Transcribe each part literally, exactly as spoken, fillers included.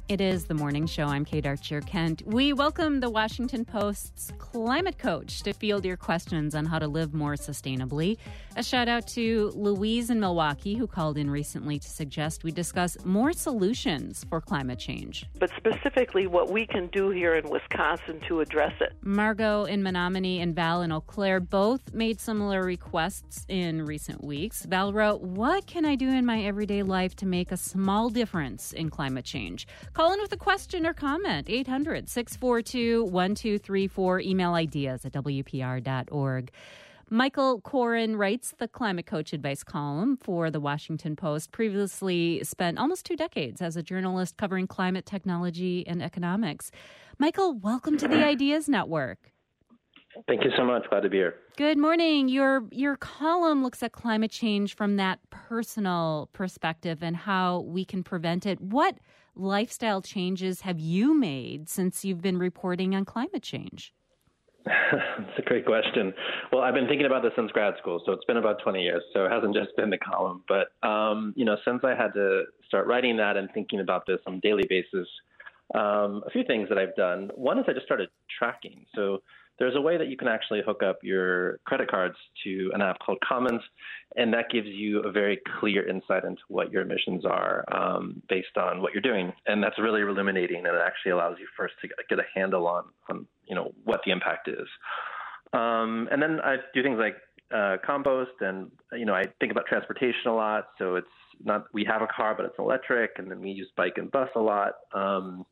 It is the morning show. I'm Kate Archer-Kent. We welcome the Washington Post's climate coach to field your questions on how to live more sustainably. A shout out to Louise in Milwaukee, who called in recently to suggest we discuss more solutions for climate change. But specifically what we can do here in Wisconsin to address it. Margot in Menominee and Val in Eau Claire both made similar requests in recent weeks. Val wrote, "What can I do in my everyday life to make a small difference in climate change?" Call in with a question or comment, eight hundred, six four two, one two three four, email ideas at w p r dot org. Michael Koren writes the Climate Coach Advice column for the Washington Post, previously spent almost two decades as a journalist covering climate technology and economics. Michael, welcome to the Ideas Network. Thank you so much. Glad to be here. Good morning. Your your column looks at climate change from that personal perspective and how we can prevent it. What lifestyle changes have you made since you've been reporting on climate change? That's a great question. Well, I've been thinking about this since grad school, so it's been about twenty years. So it hasn't just been the column. But, um, you know, since I had to start writing that and thinking about this on a daily basis, um, a few things that I've done. One is I just started tracking. So there's a way that you can actually hook up your credit cards to an app called Commons, and that gives you a very clear insight into what your emissions are um, based on what you're doing. And that's really illuminating, and it actually allows you first to get a handle on, on you know, what the impact is. Um, and then I do things like uh, compost, and, you know, I think about transportation a lot. So it's not, we have a car, but it's electric, and then we use bike and bus a lot. Um,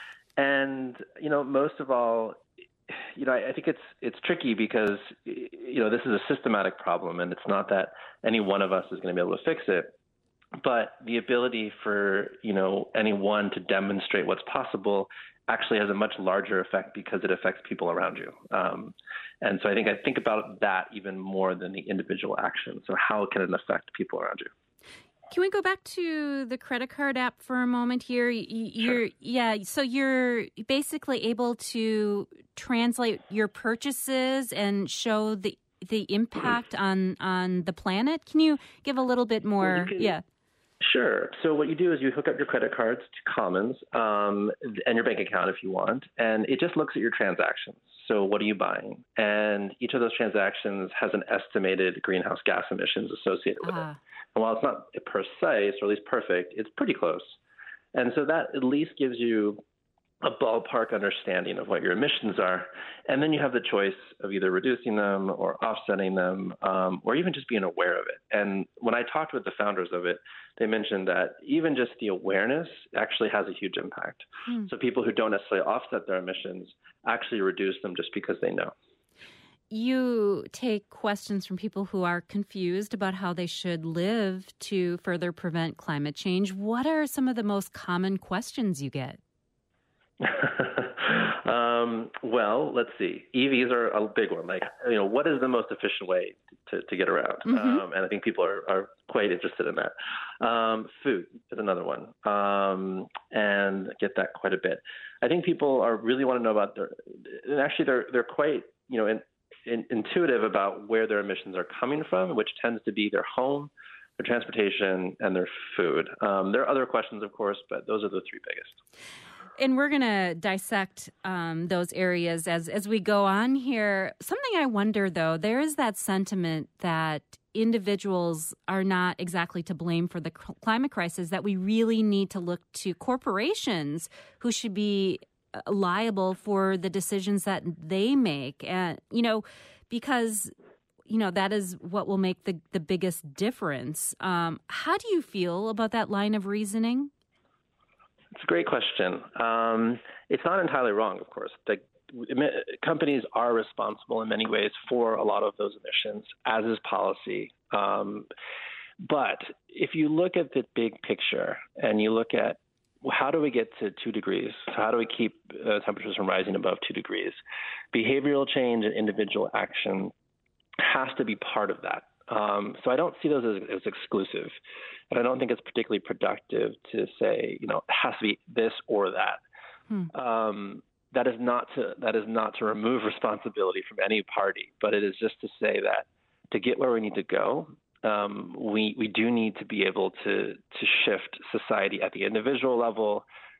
and, you know, most of all, you know, I, I think it's it's tricky because, you know, this is a systematic problem, and it's not that any one of us is going to be able to fix it. But the ability for, you know, anyone to demonstrate what's possible actually has a much larger effect because it affects people around you. Um, and so I think I think about that even more than the individual action. So how can it affect people around you? Can we go back to the credit card app for a moment here? You're, sure. Yeah, so you're basically able to translate your purchases and show the the impact on, on the planet. Can you give a little bit more? Well, can, yeah. Sure. So what you do is you hook up your credit cards to Commons um, and your bank account if you want, and it just looks at your transactions. So what are you buying? And each of those transactions has an estimated greenhouse gas emissions associated with Ah. it. And while it's not precise, or at least perfect, it's pretty close. And so that at least gives you a ballpark understanding of what your emissions are. And then you have the choice of either reducing them or offsetting them, um, or even just being aware of it. And when I talked with the founders of it, they mentioned that even just the awareness actually has a huge impact. Hmm. So people who don't necessarily offset their emissions actually reduce them just because they know. You take questions from people who are confused about how they should live to further prevent climate change. What are some of the most common questions you get? um, well, let's see. E Vs are a big one. Like, you know, what is the most efficient way to, to get around? Mm-hmm. Um, and I think people are, are quite interested in that. Um, food is another one, um, and I get that quite a bit. I think people are really want to know about their, and actually they're they're quite, you know, in, in, intuitive about where their emissions are coming from, which tends to be their home, their transportation, and their food. Um, there are other questions, of course, but those are the three biggest. And we're going to dissect um, those areas as, as we go on here. Something I wonder, though, there is that sentiment that individuals are not exactly to blame for the climate crisis, that we really need to look to corporations who should be liable for the decisions that they make. And, you know, because, you know, that is what will make the, the biggest difference. Um, how do you feel about that line of reasoning? It's a great question. Um, it's not entirely wrong, of course. The, companies are responsible in many ways for a lot of those emissions, as is policy. Um, but if you look at the big picture and you look at how do we get to two degrees? So how do we keep uh, temperatures from rising above two degrees? Behavioral change and individual action has to be part of that. Um, so I don't see those as, as exclusive, and I don't think it's particularly productive to say, you know, it has to be this or that. Hmm. Um, that is not to that is not to remove responsibility from any party, but it is just to say that to get where we need to go, um, we we do need to be able to to shift society at the individual level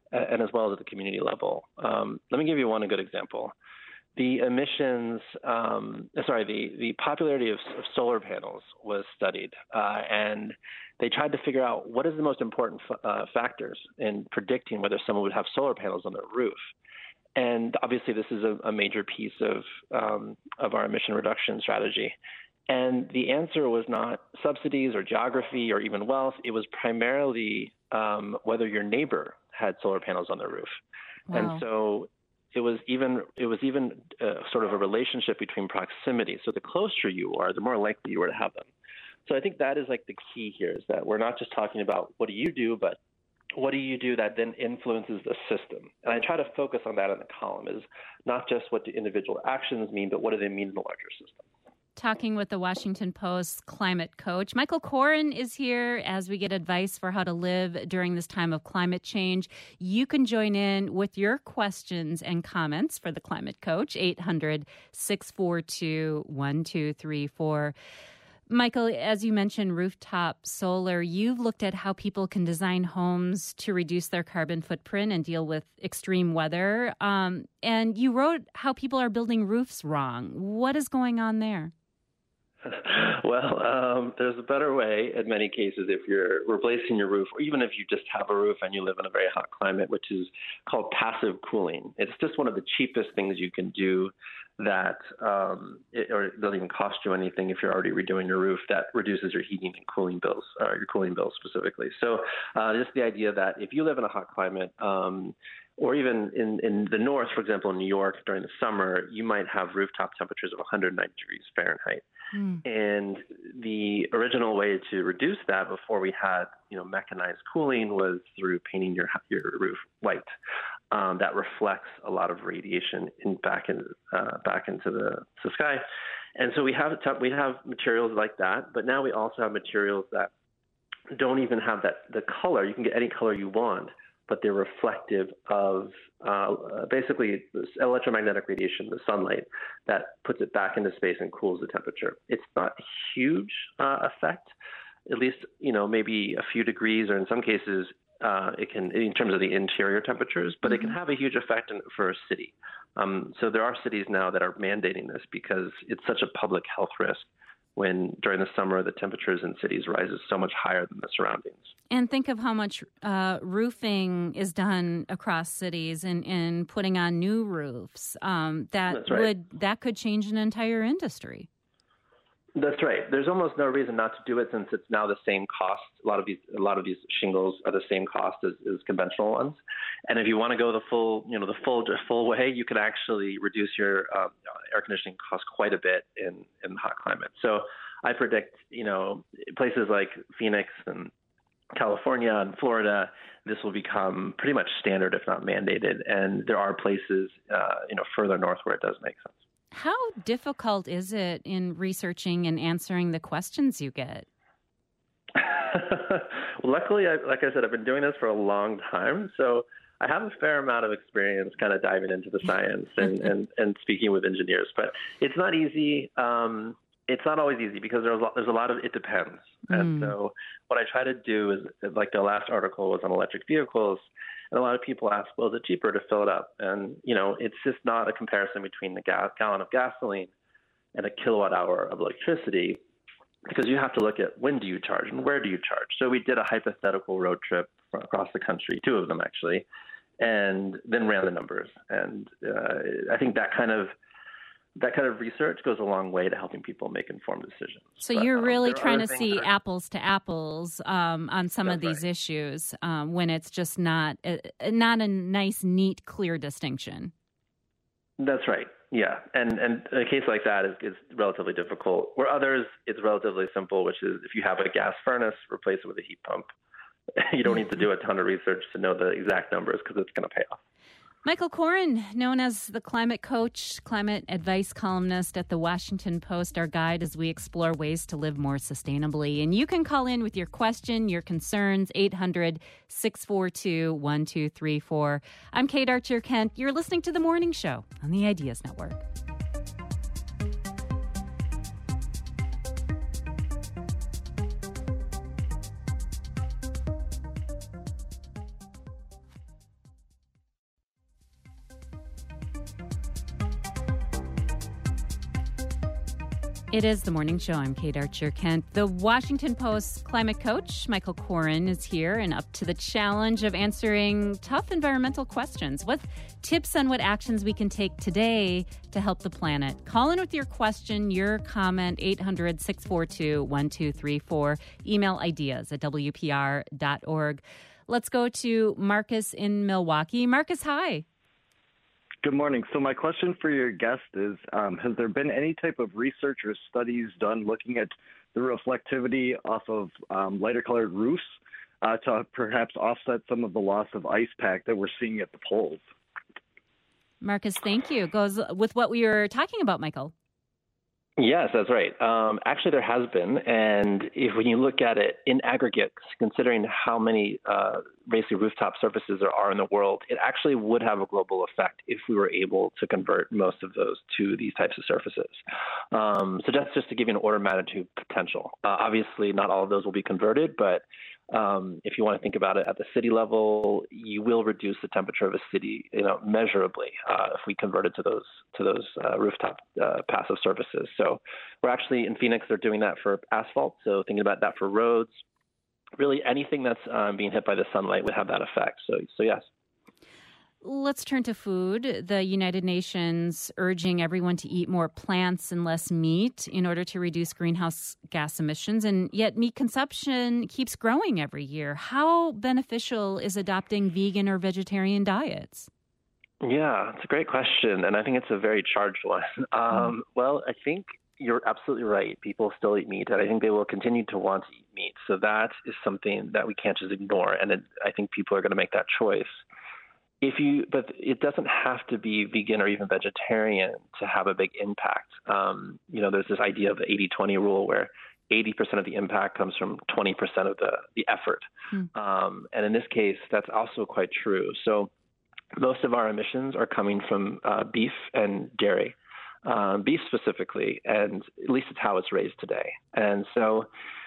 and as well as at the community level. Um, let me give you one good example. The emissions, um, sorry, the, the popularity of, of solar panels was studied, uh, and they tried to figure out what is the most important f- uh, factors in predicting whether someone would have solar panels on their roof. And obviously, this is a, a major piece of um, of our emission reduction strategy. And the answer was not subsidies or geography or even wealth. It was primarily um, whether your neighbor had solar panels on their roof. Wow. And so it was even it was even uh, sort of a relationship between proximity. So the closer you are, the more likely you are to have them. So I think that is like the key here, is that we're not just talking about what do you do, but what do you do that then influences the system? And I try to focus on that in the column, is not just what do individual actions mean, but what do they mean in the larger system. Talking with the Washington Post climate coach. Michael Koren is here as we get advice for how to live during this time of climate change. You can join in with your questions and comments for the climate coach, eight hundred, six four two, one two three four. Michael, as you mentioned, rooftop solar, you've looked at how people can design homes to reduce their carbon footprint and deal with extreme weather. Um, and you wrote how people are building roofs wrong. What is going on there? Well, um, there's a better way in many cases if you're replacing your roof, or even if you just have a roof and you live in a very hot climate, which is called passive cooling. It's just one of the cheapest things you can do that, um, it, or it doesn't even cost you anything if you're already redoing your roof, that reduces your heating and cooling bills, uh, your cooling bills specifically. So uh, just the idea that if you live in a hot climate, um, or even in, in the north, for example, in New York during the summer, you might have rooftop temperatures of one hundred nine degrees Fahrenheit. Mm. And the original way to reduce that before we had, you know, mechanized cooling was through painting your your roof white. Um, that reflects a lot of radiation in back in uh, back into the, the sky. And so we have we have materials like that, but now we also have materials that don't even have that the color. You can get any color you want, but they're reflective of uh, basically electromagnetic radiation, the sunlight, that puts it back into space and cools the temperature. It's not a huge uh, effect, at least, you know, maybe a few degrees, or in some cases, uh, it can, in terms of the interior temperatures, but mm-hmm. it can have a huge effect in, for a city. Um, so there are cities now that are mandating this because it's such a public health risk when during the summer the temperatures in cities rises so much higher than the surroundings. And think of how much uh, roofing is done across cities and in, in putting on new roofs. Um, that That's right. would that could change an entire industry. That's right. There's almost no reason not to do it since it's now the same cost. A lot of these, a lot of these shingles are the same cost as, as conventional ones. And if you want to go the full, you know, the full full way, you can actually reduce your um, air conditioning costs quite a bit in in hot climates. So I predict, you know, places like Phoenix and California and Florida, this will become pretty much standard, if not mandated. And there are places, uh, you know, further north where it does make sense. How difficult is it in researching and answering the questions you get? Luckily, I, like I said, I've been doing this for a long time, so I have a fair amount of experience kind of diving into the science and, and, and speaking with engineers. But it's not easy. Um, it's not always easy because there's a lot, there's a lot of it depends. Mm. And so what I try to do is, like the last article was on electric vehicles, and a lot of people ask, well, is it cheaper to fill it up? And, you know, it's just not a comparison between the gas, gallon of gasoline and a kilowatt hour of electricity, because you have to look at when do you charge and where do you charge. So we did a hypothetical road trip across the country, two of them actually, and then ran the numbers. And uh, I think that kind of that kind of research goes a long way to helping people make informed decisions. So but, you're um, really trying to see are, apples to apples um, on some of these right. issues um, when it's just not uh, not a nice, neat, clear distinction. That's right. Yeah. And and a case like that is, is relatively difficult. Where others, it's relatively simple, which is if you have a gas furnace, replace it with a heat pump. You don't need to do a ton of research to know the exact numbers because it's going to pay off. Michael Koren, known as the climate coach, climate advice columnist at the Washington Post, our guide as we explore ways to live more sustainably. And you can call in with your question, your concerns, eight hundred, six four two, one two three four. I'm Kate Archer-Kent. You're listening to The Morning Show on the Ideas Network. It is the morning show. I'm Kate Archer-Kent. The Washington Post climate coach, Michael Koren, is here and up to the challenge of answering tough environmental questions with tips on what actions we can take today to help the planet. Call in with your question, your comment, eight hundred, six four two, one two three four. Email ideas at w p r dot org. Let's go to Marcus in Milwaukee. Marcus, hi. Good morning. So my question for your guest is, um, has there been any type of research or studies done looking at the reflectivity off of um, lighter colored roofs uh, to perhaps offset some of the loss of ice pack that we're seeing at the poles? Marcus, thank you. Goes with what we were talking about, Michael. Yes, that's right. Um, actually, there has been, and if when you look at it in aggregate, considering how many uh, basically rooftop surfaces there are in the world, it actually would have a global effect if we were able to convert most of those to these types of surfaces. Um, so that's just to give you an order of magnitude potential. Uh, obviously, not all of those will be converted, but Um, if you want to think about it at the city level, you will reduce the temperature of a city, you know, measurably uh, if we convert it to those to those uh, rooftop uh, passive surfaces. So we're actually in Phoenix, they're doing that for asphalt. So thinking about that for roads, really anything that's um, being hit by the sunlight would have that effect. So, so yes. Let's turn to food. The United Nations urging everyone to eat more plants and less meat in order to reduce greenhouse gas emissions. And yet meat consumption keeps growing every year. How beneficial is adopting vegan or vegetarian diets? Yeah, it's a great question. And I think it's a very charged one. Um, mm. Well, I think you're absolutely right. People still eat meat, and I think they will continue to want to eat meat. So that is something that we can't just ignore. And it, I think people are going to make that choice. If you, but it doesn't have to be vegan or even vegetarian to have a big impact. Um, you know, there's this idea of the eighty twenty rule where eighty percent of the impact comes from twenty percent of the, the effort. Hmm. Um, and in this case, that's also quite true. So most of our emissions are coming from uh, beef and dairy, um, beef specifically, and at least it's how it's raised today. And so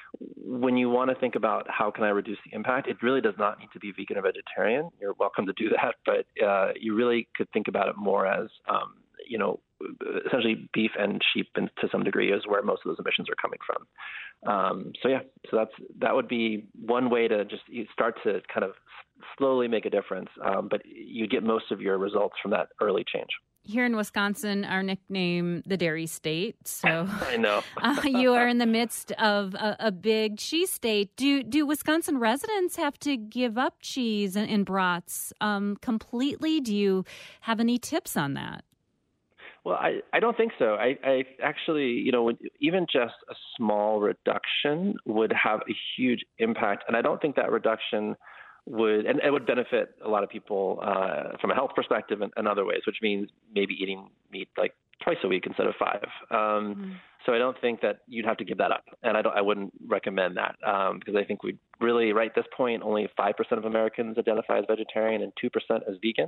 when you want to think about how can I reduce the impact, it really does not need to be vegan or vegetarian. You're welcome to do that, but uh, you really could think about it more as, um, you know, essentially beef and sheep, and to some degree, is where most of those emissions are coming from. Um, so yeah, so that's that would be one way to just start to kind of slowly make a difference, um, but you get most of your results from that early change. Here in Wisconsin, our nickname, the Dairy State. So I know. uh, you are in the midst of a, a big cheese state. Do do Wisconsin residents have to give up cheese and, and brats um, completely? Do you have any tips on that? Well, I, I don't think so. I, I actually, you know, even just a small reduction would have a huge impact. And I don't think that reduction would, and it would benefit a lot of people uh, from a health perspective and, and other ways, which means maybe eating meat like twice a week instead of five. Um, mm-hmm. So I don't think that you'd have to give that up, and I don't. I wouldn't recommend that um, because I think we really, right at this point, only five percent of Americans identify as vegetarian and two percent as vegan.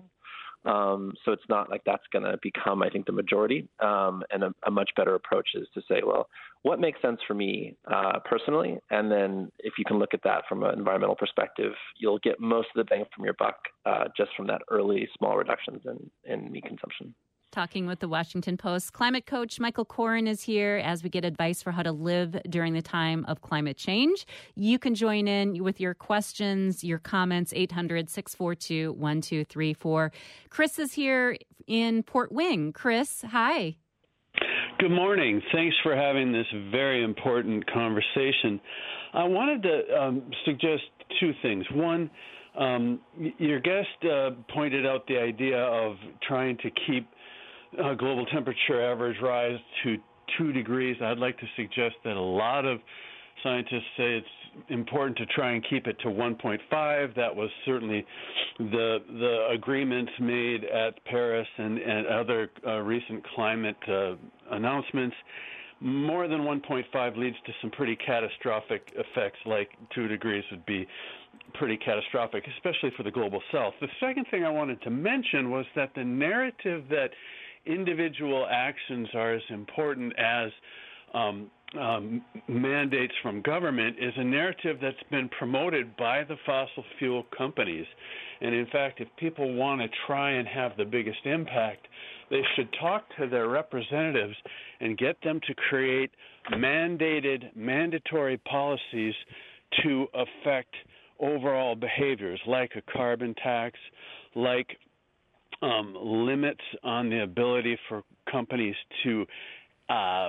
Um, so it's not like that's going to become, I think, the majority. Um, and a, a much better approach is to say, well, what makes sense for me uh, personally? And then if you can look at that from an environmental perspective, you'll get most of the bang from your buck uh, just from that early small reductions in, in meat consumption. Talking with the Washington Post climate coach Michael Koren is here as we get advice for how to live during the time of climate change. You can join in with your questions, your comments, eight hundred, six four two, one two three four. Chris is here in Port Wing. Chris, hi. Good morning. Thanks for having this very important conversation. I wanted to um, suggest two things. One, um, your guest uh, pointed out the idea of trying to keep Uh, global temperature average rise to two degrees. I'd like to suggest that a lot of scientists say it's important to try and keep it to one point five. That was certainly the the agreements made at Paris and, and other uh, recent climate uh, announcements. More than one point five leads to some pretty catastrophic effects, like two degrees would be pretty catastrophic, especially for the global south. The second thing I wanted to mention was that the narrative that individual actions are as important as um, um, mandates from government is a narrative that's been promoted by the fossil fuel companies. And in fact, if people want to try and have the biggest impact, they should talk to their representatives and get them to create mandated, mandatory policies to affect overall behaviors, like a carbon tax, like um, limits on the ability for companies to uh,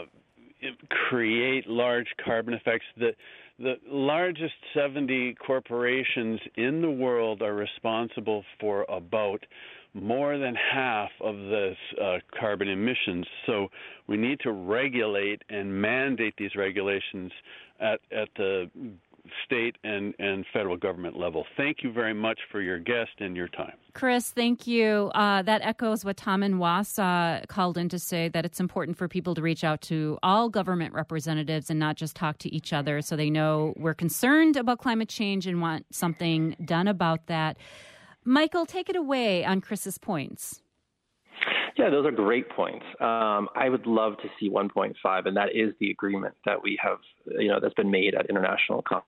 create large carbon effects. The, the largest seventy corporations in the world are responsible for about more than half of the uh, carbon emissions. So we need to regulate and mandate these regulations at, at the state and, and federal government level. Thank you very much for your guest and your time. Chris, thank you. Uh, that echoes what Tom in Wausau called in to say, that it's important for people to reach out to all government representatives and not just talk to each other, so they know we're concerned about climate change and want something done about that. Michael, take it away on Chris's points. Yeah, those are great points. Um, I would love to see one point five, and that is the agreement that we have, you know, that's been made at international conferences.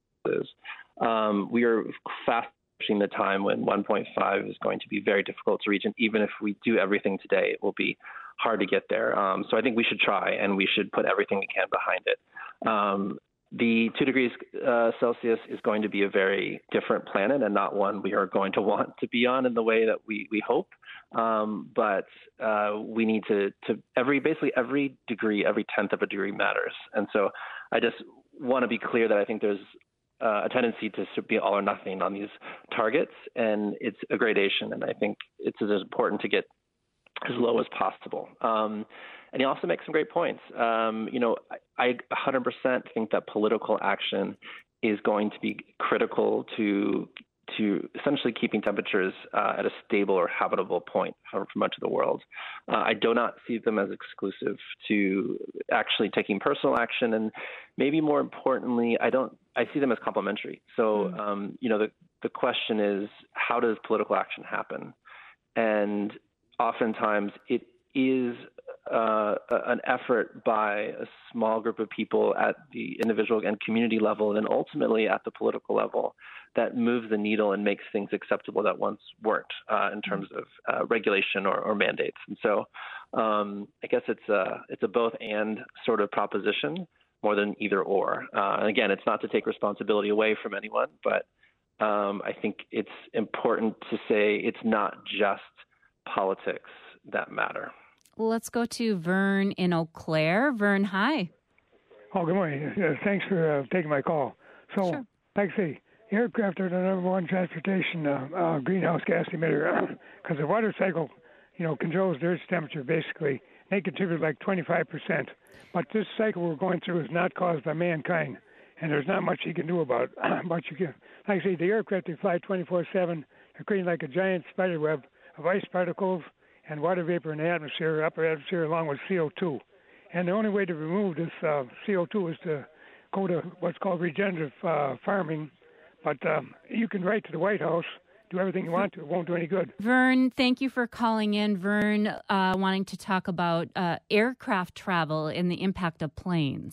Um, we are fast approaching the time when one point five is going to be very difficult to reach, and even if we do everything today, it will be hard to get there. Um, so I think we should try, and we should put everything we can behind it. Um, The two degrees uh, Celsius is going to be a very different planet, and not one we are going to want to be on in the way that we, we hope. Um, but uh, we need to, to every basically every degree, every tenth of a degree matters. And so I just want to be clear that I think there's uh, a tendency to be all or nothing on these targets, and it's a gradation. And I think it's as important to get as low as possible. Um, And he also makes some great points. Um, you know, I, I one hundred percent think that political action is going to be critical to to essentially keeping temperatures uh, at a stable or habitable point for, for much of the world. Uh, I do not see them as exclusive to actually taking personal action, and maybe more importantly, I don't. I see them as complementary. So, mm. um, you know, the the question is, how does political action happen? And oftentimes, it is Uh, an effort by a small group of people at the individual and community level, and then ultimately at the political level, that moves the needle and makes things acceptable that once weren't uh, in terms of uh, regulation or, or mandates. And so um, I guess it's a, it's a both and sort of proposition more than either or. Uh, and again, it's not to take responsibility away from anyone, but um, I think it's important to say it's not just politics that matter. Let's go to Vern in Eau Claire. Vern, hi. Oh, good morning. Uh, thanks for uh, taking my call. So, sure. Like I say, aircraft are the number one transportation uh, uh, greenhouse gas emitter because the water cycle, you know, controls the Earth's temperature basically. They contribute like twenty-five percent. But this cycle we're going through is not caused by mankind, and there's not much you can do about it. But you can, like I say, the aircraft, they fly twenty-four seven. They're creating like a giant spider web of ice particles and water vapor in the atmosphere, upper atmosphere, along with C O two. And the only way to remove this uh, C O two is to go to what's called regenerative uh, farming. But um, you can write to the White House, do everything you want to. It won't do any good. Vern, thank you for calling in. Vern, uh, wanting to talk about uh, aircraft travel and the impact of planes.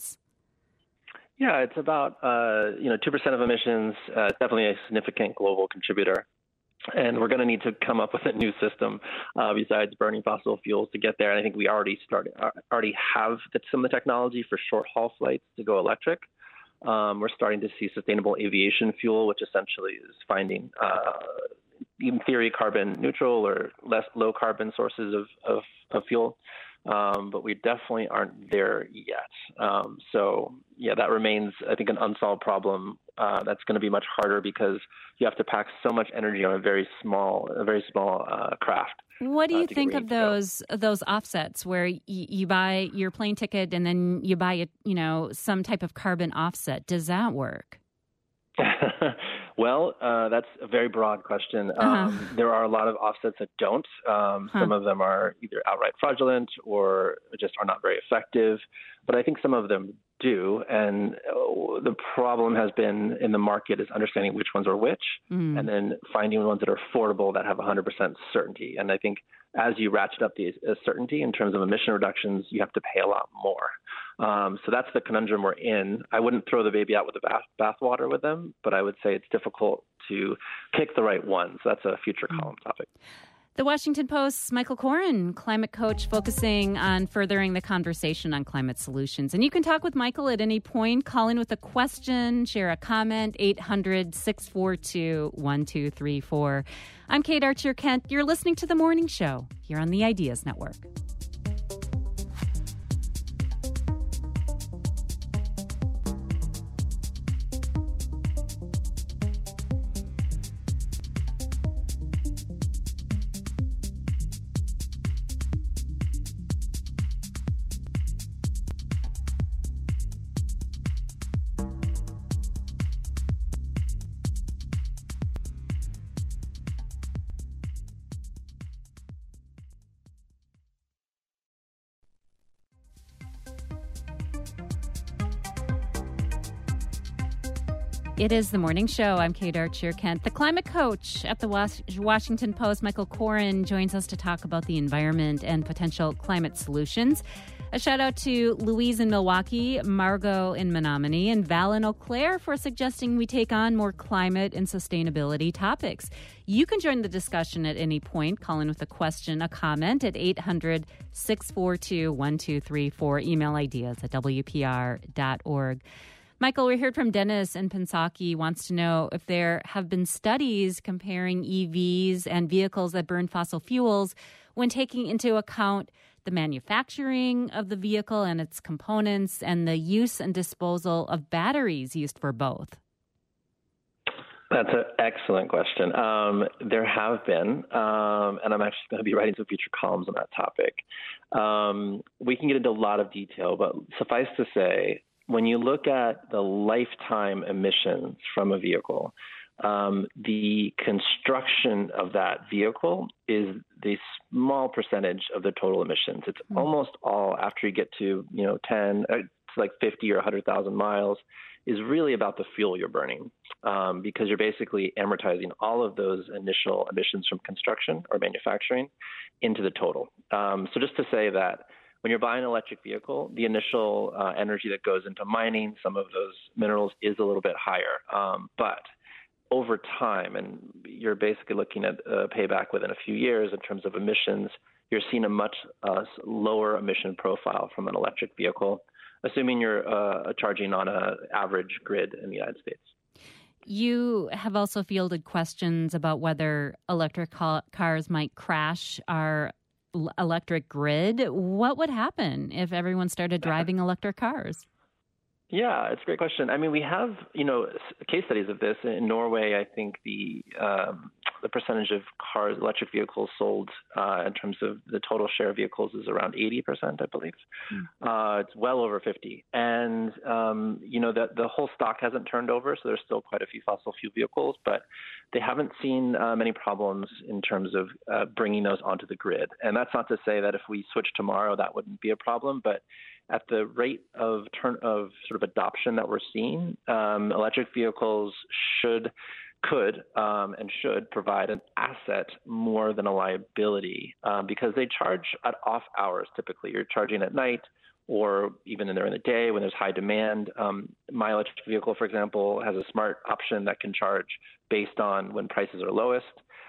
Yeah, it's about uh, you know two percent of emissions. Uh, definitely a significant global contributor. And we're going to need to come up with a new system uh, besides burning fossil fuels to get there. And I think we already started, already have some of the technology for short haul flights to go electric. Um, we're starting to see sustainable aviation fuel, which essentially is finding, uh, in theory, carbon neutral or less low carbon sources of, of, of fuel. Um, but we definitely aren't there yet. Um, so, yeah, that remains, I think, an unsolved problem. Uh, that's going to be much harder because you have to pack so much energy on a very small, a very small uh, craft. What do you uh, think of those those offsets where y- you buy your plane ticket and then you buy a, you know, some type of carbon offset? Does that work? Well, uh, that's a very broad question. Um, uh-huh. There are a lot of offsets that don't. Um, huh. Some of them are either outright fraudulent or just are not very effective. But I think some of them do. And uh, the problem has been in the market is understanding which ones are which, mm. and then finding ones that are affordable that have one hundred percent certainty. And I think as you ratchet up the uh, certainty in terms of emission reductions, you have to pay a lot more. Um, so that's the conundrum we're in. I wouldn't throw the baby out with the bath bathwater with them, but I would say it's difficult to pick the right ones. So that's a future column topic. The Washington Post's Michael Koren, climate coach, focusing on furthering the conversation on climate solutions. And you can talk with Michael at any point. Call in with a question, share a comment, eight hundred, six four two, one two three four. I'm Kate Archer-Kent. You're listening to The Morning Show here on the Ideas Network. It is The Morning Show. I'm Kate Archer-Kent. The climate coach at the Was- Washington Post, Michael Koren, joins us to talk about the environment and potential climate solutions. A shout out to Louise in Milwaukee, Margot in Menominee, and Val in Eau Claire for suggesting we take on more climate and sustainability topics. You can join the discussion at any point. Call in with a question, a comment at eight hundred, six four two, one two three four. Email ideas at w p r dot org. Michael, we heard from Dennis in Pensacola, wants to know if there have been studies comparing E Vs and vehicles that burn fossil fuels when taking into account the manufacturing of the vehicle and its components and the use and disposal of batteries used for both. That's an excellent question. Um, there have been, um, and I'm actually going to be writing some future columns on that topic. Um, we can get into a lot of detail, but suffice to say, when you look at the lifetime emissions from a vehicle, um, the construction of that vehicle is the small percentage of the total emissions. It's mm-hmm. almost all after you get to, you know, ten, it's like fifty or one hundred thousand miles, is really about the fuel you're burning, um, because you're basically amortizing all of those initial emissions from construction or manufacturing into the total. Um, so just to say that when you're buying an electric vehicle, the initial uh, energy that goes into mining some of those minerals is a little bit higher. Um, but over time, and you're basically looking at a payback within a few years in terms of emissions, you're seeing a much uh, lower emission profile from an electric vehicle, assuming you're uh, charging on an average grid in the United States. You have also fielded questions about whether electric ca- cars might crash our electric grid. What would happen if everyone started driving electric cars? Yeah, it's a great question. I mean, we have, you know, case studies of this. In Norway, I think the um, the percentage of cars, electric vehicles sold uh, in terms of the total share of vehicles is around eighty percent, I believe. Mm. Uh, it's well over fifty. And, um, you know, the, the whole stock hasn't turned over, so there's still quite a few fossil fuel vehicles, but they haven't seen uh, many problems in terms of uh, bringing those onto the grid. And that's not to say that if we switch tomorrow, that wouldn't be a problem, but at the rate of turn of sort of adoption that we're seeing, um, electric vehicles should, could, um, and should provide an asset more than a liability um, because they charge at off hours. Typically, you're charging at night or even during the day when there's high demand. Um, my electric vehicle, for example, has a smart option that can charge based on when prices are lowest.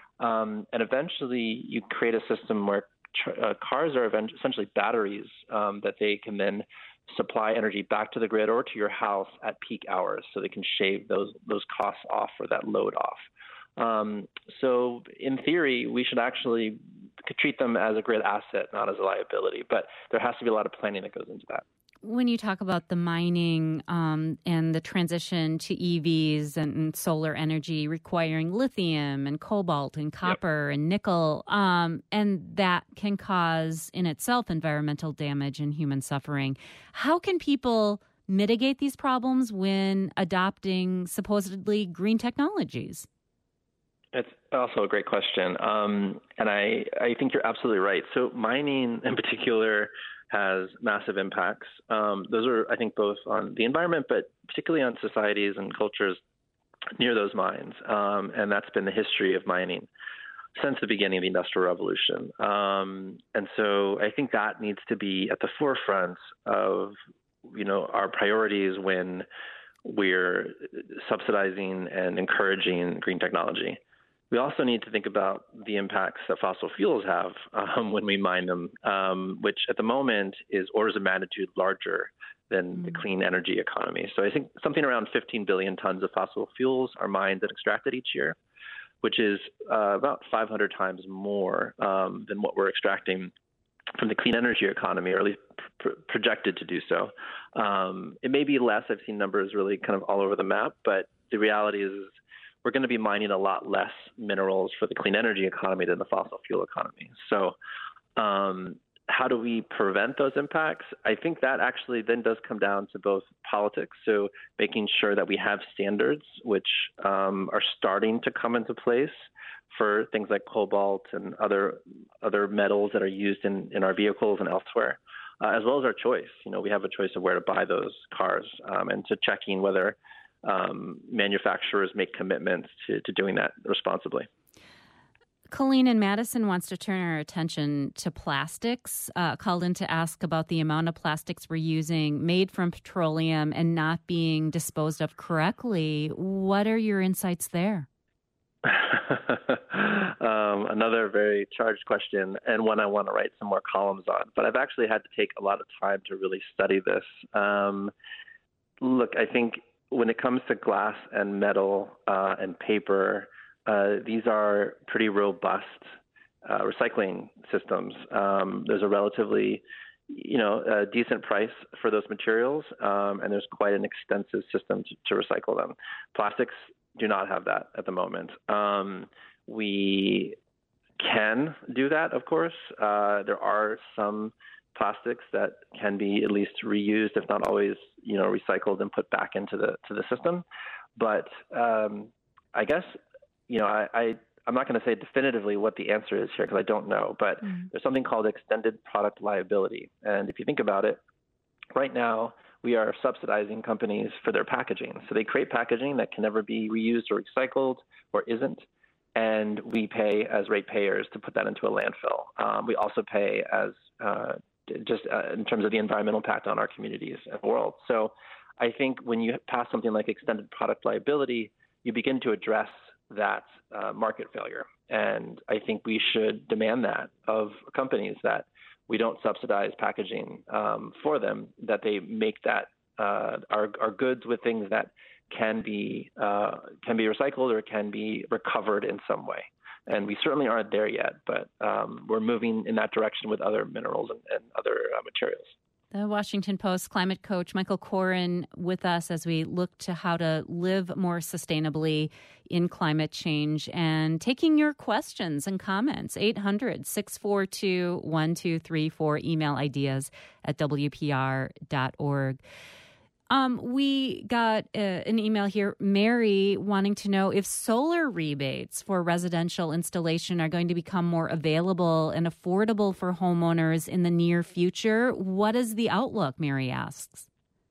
Um, and eventually, you create a system where Uh, cars are essentially batteries um, that they can then supply energy back to the grid or to your house at peak hours, so they can shave those those costs off or that load off. Um, so in theory, we should actually treat them as a grid asset, not as a liability. But there has to be a lot of planning that goes into that. When you talk about the mining um, and the transition to E Vs and, and solar energy requiring lithium and cobalt and copper yep. and nickel, um, and that can cause in itself environmental damage and human suffering, how can people mitigate these problems when adopting supposedly green technologies? It's also a great question. Um, and I, I think you're absolutely right. So mining in particular has massive impacts. Um, those are, I think, both on the environment, but particularly on societies and cultures near those mines. Um, and that's been the history of mining since the beginning of the Industrial Revolution. Um, and so I think that needs to be at the forefront of, you know, our priorities when we're subsidizing and encouraging green technology. we also need to think about the impacts that fossil fuels have um, when we mine them, um, which at the moment is orders of magnitude larger than mm. the clean energy economy. So I think something around fifteen billion tons of fossil fuels are mined and extracted each year, which is uh, about five hundred times more um, than what we're extracting from the clean energy economy, or at least pr- projected to do so. Um, it may be less. I've seen numbers really kind of all over the map, but the reality is we're going to be mining a lot less minerals for the clean energy economy than the fossil fuel economy. So um, how do we prevent those impacts? I think that actually then does come down to both politics, so making sure that we have standards which um, are starting to come into place for things like cobalt and other other metals that are used in, in our vehicles and elsewhere, uh, as well as our choice. You know, we have a choice of where to buy those cars, um, and to checking whether um, manufacturers make commitments to, to doing that responsibly. Colleen in Madison wants to turn our attention to plastics. Uh, called in to ask about the amount of plastics we're using made from petroleum and not being disposed of correctly. What are your insights there? um, another very charged question, and one I want to write some more columns on. But I've actually had to take a lot of time to really study this. Um, look, I think when it comes to glass and metal uh, and paper, uh, these are pretty robust uh, recycling systems. Um, there's a relatively, you know, a decent price for those materials, um, and there's quite an extensive system to, to recycle them. Plastics do not have that at the moment. Um, we can do that, of course. Uh, there are some plastics that can be at least reused, if not always, you know, recycled and put back into the to the system. But um, I guess, you know, I, I I'm not going to say definitively what the answer is here because I don't know. But mm. there's something called extended product liability, and if you think about it, right now we are subsidizing companies for their packaging. So they create packaging that can never be reused or recycled or isn't, and we pay as ratepayers to put that into a landfill. Um, we also pay as uh, just uh, in terms of the environmental impact on our communities and world. So I think when you pass something like extended product liability, you begin to address that uh, market failure. And I think we should demand that of companies, that we don't subsidize packaging um, for them, that they make that uh, our, our goods with things that can be uh, can be recycled or can be recovered in some way. And we certainly aren't there yet, but um, we're moving in that direction with other minerals and, and other uh, materials. The Washington Post climate coach Michael Koren with us as we look to how to live more sustainably in climate change, and taking your questions and comments. eight hundred, six four two, one two three four, email ideas at w p r dot org. Um, we got uh, an email here, Mary, wanting to know if solar rebates for residential installation are going to become more available and affordable for homeowners in the near future. What is the outlook, Mary asks?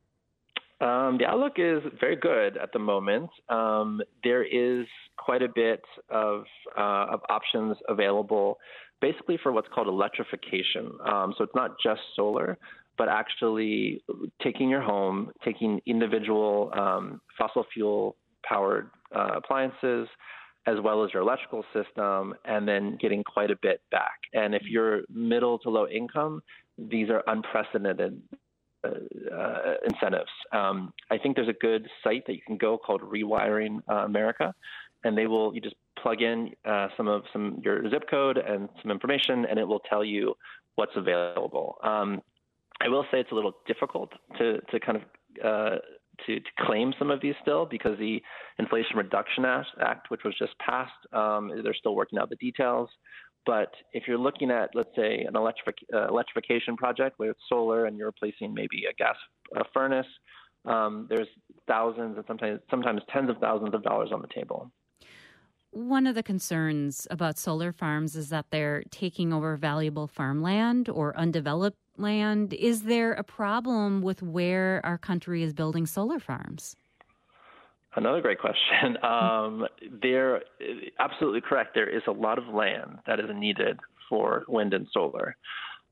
Um, the outlook is very good at the moment. Um, there is quite a bit of, uh, of options available, basically for what's called electrification. Um, so it's not just solar, but actually taking your home, taking individual um, fossil fuel powered uh, appliances, as well as your electrical system, and then getting quite a bit back. And if you're middle to low income, these are unprecedented uh, uh, incentives. Um, I think there's a good site that you can go called Rewiring uh, America, and they will, you just plug in uh, some of some your zip code and some information, and it will tell you what's available. Um, I will say it's a little difficult to, to kind of uh, to, to claim some of these still, because the Inflation Reduction Act, which was just passed, um, they're still working out the details. But if you're looking at, let's say, an electric, uh, electrification project where it's solar and you're replacing maybe a gas uh, furnace, um, there's thousands and sometimes sometimes tens of thousands of dollars on the table. One of the concerns about solar farms is that they're taking over valuable farmland or undeveloped land. Is there a problem with where our country is building solar farms? Another great question. Um, they're absolutely correct. There is a lot of land that is needed for wind and solar.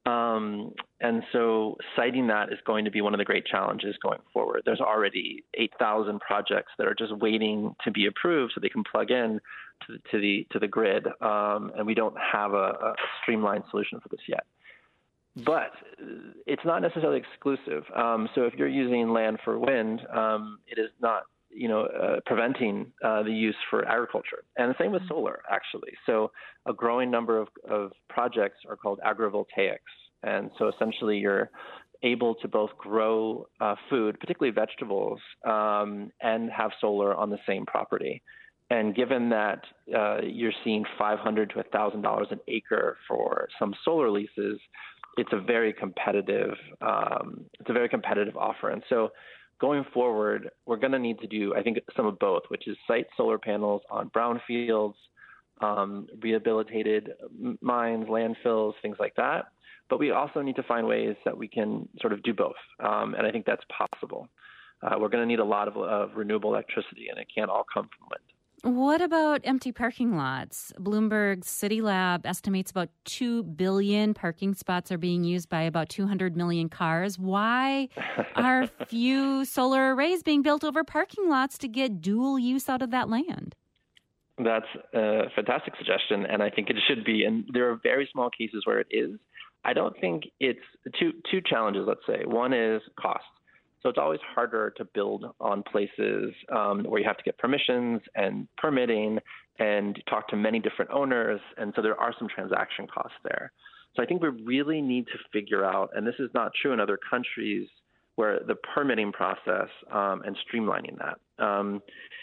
Um, and so citing that is going to be one of the great challenges going forward. There's already eight thousand projects that are just waiting to be approved so they can plug in to, to the to the grid, um, and we don't have a, a streamlined solution for this yet. But it's not necessarily exclusive. Um, so if you're using land for wind, um, it is not you know, uh, preventing uh, the use for agriculture. And the same with solar, actually. So a growing number of, of projects are called agrivoltaics. And so essentially you're able to both grow uh, food, particularly vegetables, um, and have solar on the same property. And given that uh, you're seeing five hundred dollars to one thousand dollars an acre for some solar leases, it's a very competitive, um, it's a very competitive offer. And so going forward, we're going to need to do, I think, some of both, which is site solar panels on brownfields, um, rehabilitated mines, landfills, things like that. But we also need to find ways that we can sort of do both. Um, and I think that's possible. Uh, we're going to need a lot of, of renewable electricity, and it can't all come from wind. What about empty parking lots? Bloomberg's City Lab estimates about two billion parking spots are being used by about two hundred million cars. Why are few solar arrays being built over parking lots to get dual use out of that land? That's a fantastic suggestion, and I think it should be. And there are very small cases where it is. I don't think it's two two challenges, let's say. One is cost. So it's always harder to build on places um, where you have to get permissions and permitting and talk to many different owners. And so there are some transaction costs there. So I think we really need to figure out, and this is not true in other countries, where the permitting process um, and streamlining that. Um,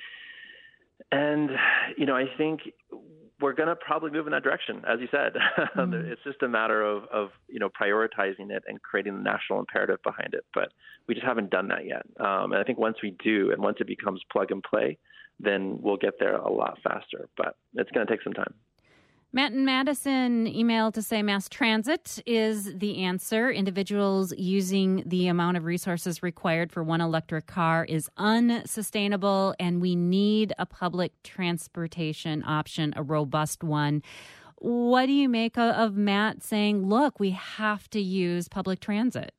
and, you know, I think we're going to probably move in that direction, as you said. Mm-hmm. It's just a matter of, of, you know, prioritizing it and creating the national imperative behind it. But we just haven't done that yet. Um, and I think once we do, and once it becomes plug and play, then we'll get there a lot faster. But it's going to take some time. Matt and Madison emailed to say mass transit is the answer. Individuals using the amount of resources required for one electric car is unsustainable, and we need a public transportation option, a robust one. What do you make of Matt saying, look, we have to use public transit?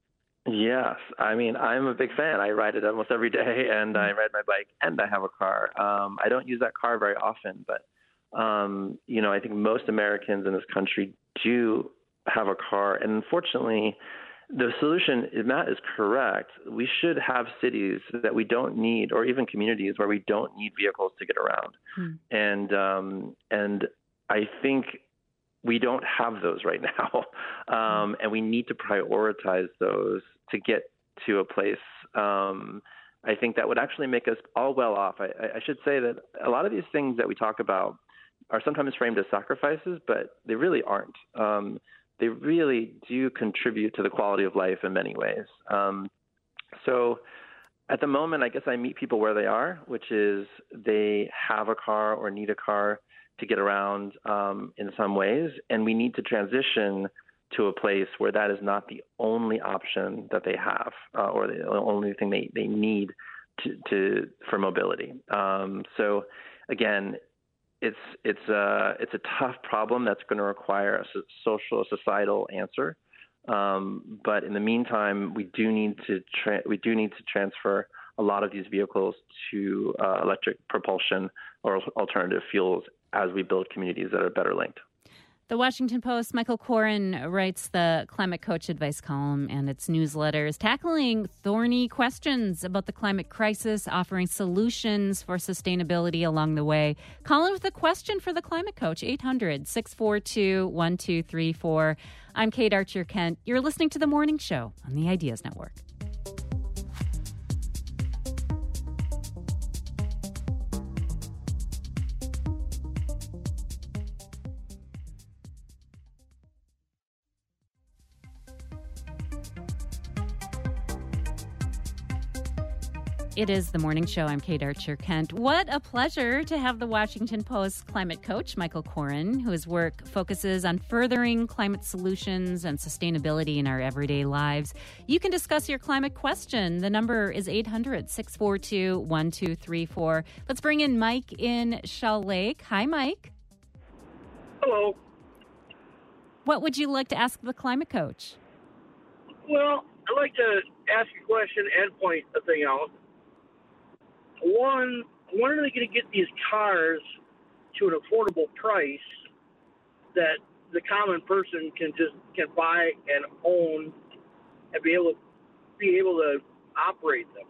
Yes. I mean, I'm a big fan. I ride it almost every day, and I ride my bike, and I have a car. Um, I don't use that car very often, but Um, you know, I think most Americans in this country do have a car. And unfortunately, the solution, Matt is correct. We should have cities that we don't need, or even communities where we don't need vehicles to get around. Hmm. And um, and I think we don't have those right now. Um, and we need to prioritize those to get to a place um, I think that would actually make us all well off. I, I should say that a lot of these things that we talk about are sometimes framed as sacrifices, but they really aren't. Um, they really do contribute to the quality of life in many ways. Um, so at the moment, I guess I meet people where they are, which is they have a car or need a car to get around um, in some ways, and we need to transition to a place where that is not the only option that they have uh, or the only thing they, they need to, to for mobility. Um, so again, It's it's a it's a tough problem that's going to require a social, societal answer. Um, but in the meantime, we do need to tra- we do need to transfer a lot of these vehicles to uh, electric propulsion or alternative fuels as we build communities that are better linked. The Washington Post, Michael Koren writes the Climate Coach advice column and its newsletters, tackling thorny questions about the climate crisis, offering solutions for sustainability along the way. Call in with a question for the Climate Coach, eight hundred, six four two, one two three four. I'm Kate Archer-Kent. You're listening to The Morning Show on the Ideas Network. It is The Morning Show. I'm Kate Archer-Kent. What a pleasure to have the Washington Post climate coach, Michael Koren, whose work focuses on furthering climate solutions and sustainability in our everyday lives. You can discuss your climate question. The number is eight hundred, six four two, one two three four. Let's bring in Mike in Shell Lake. Hi, Mike. Hello. What would you like to ask the climate coach? Well, I'd like to ask a question and point a thing out. One, when are they going to get these cars to an affordable price that the common person can just can buy and own and be able to be able to operate them?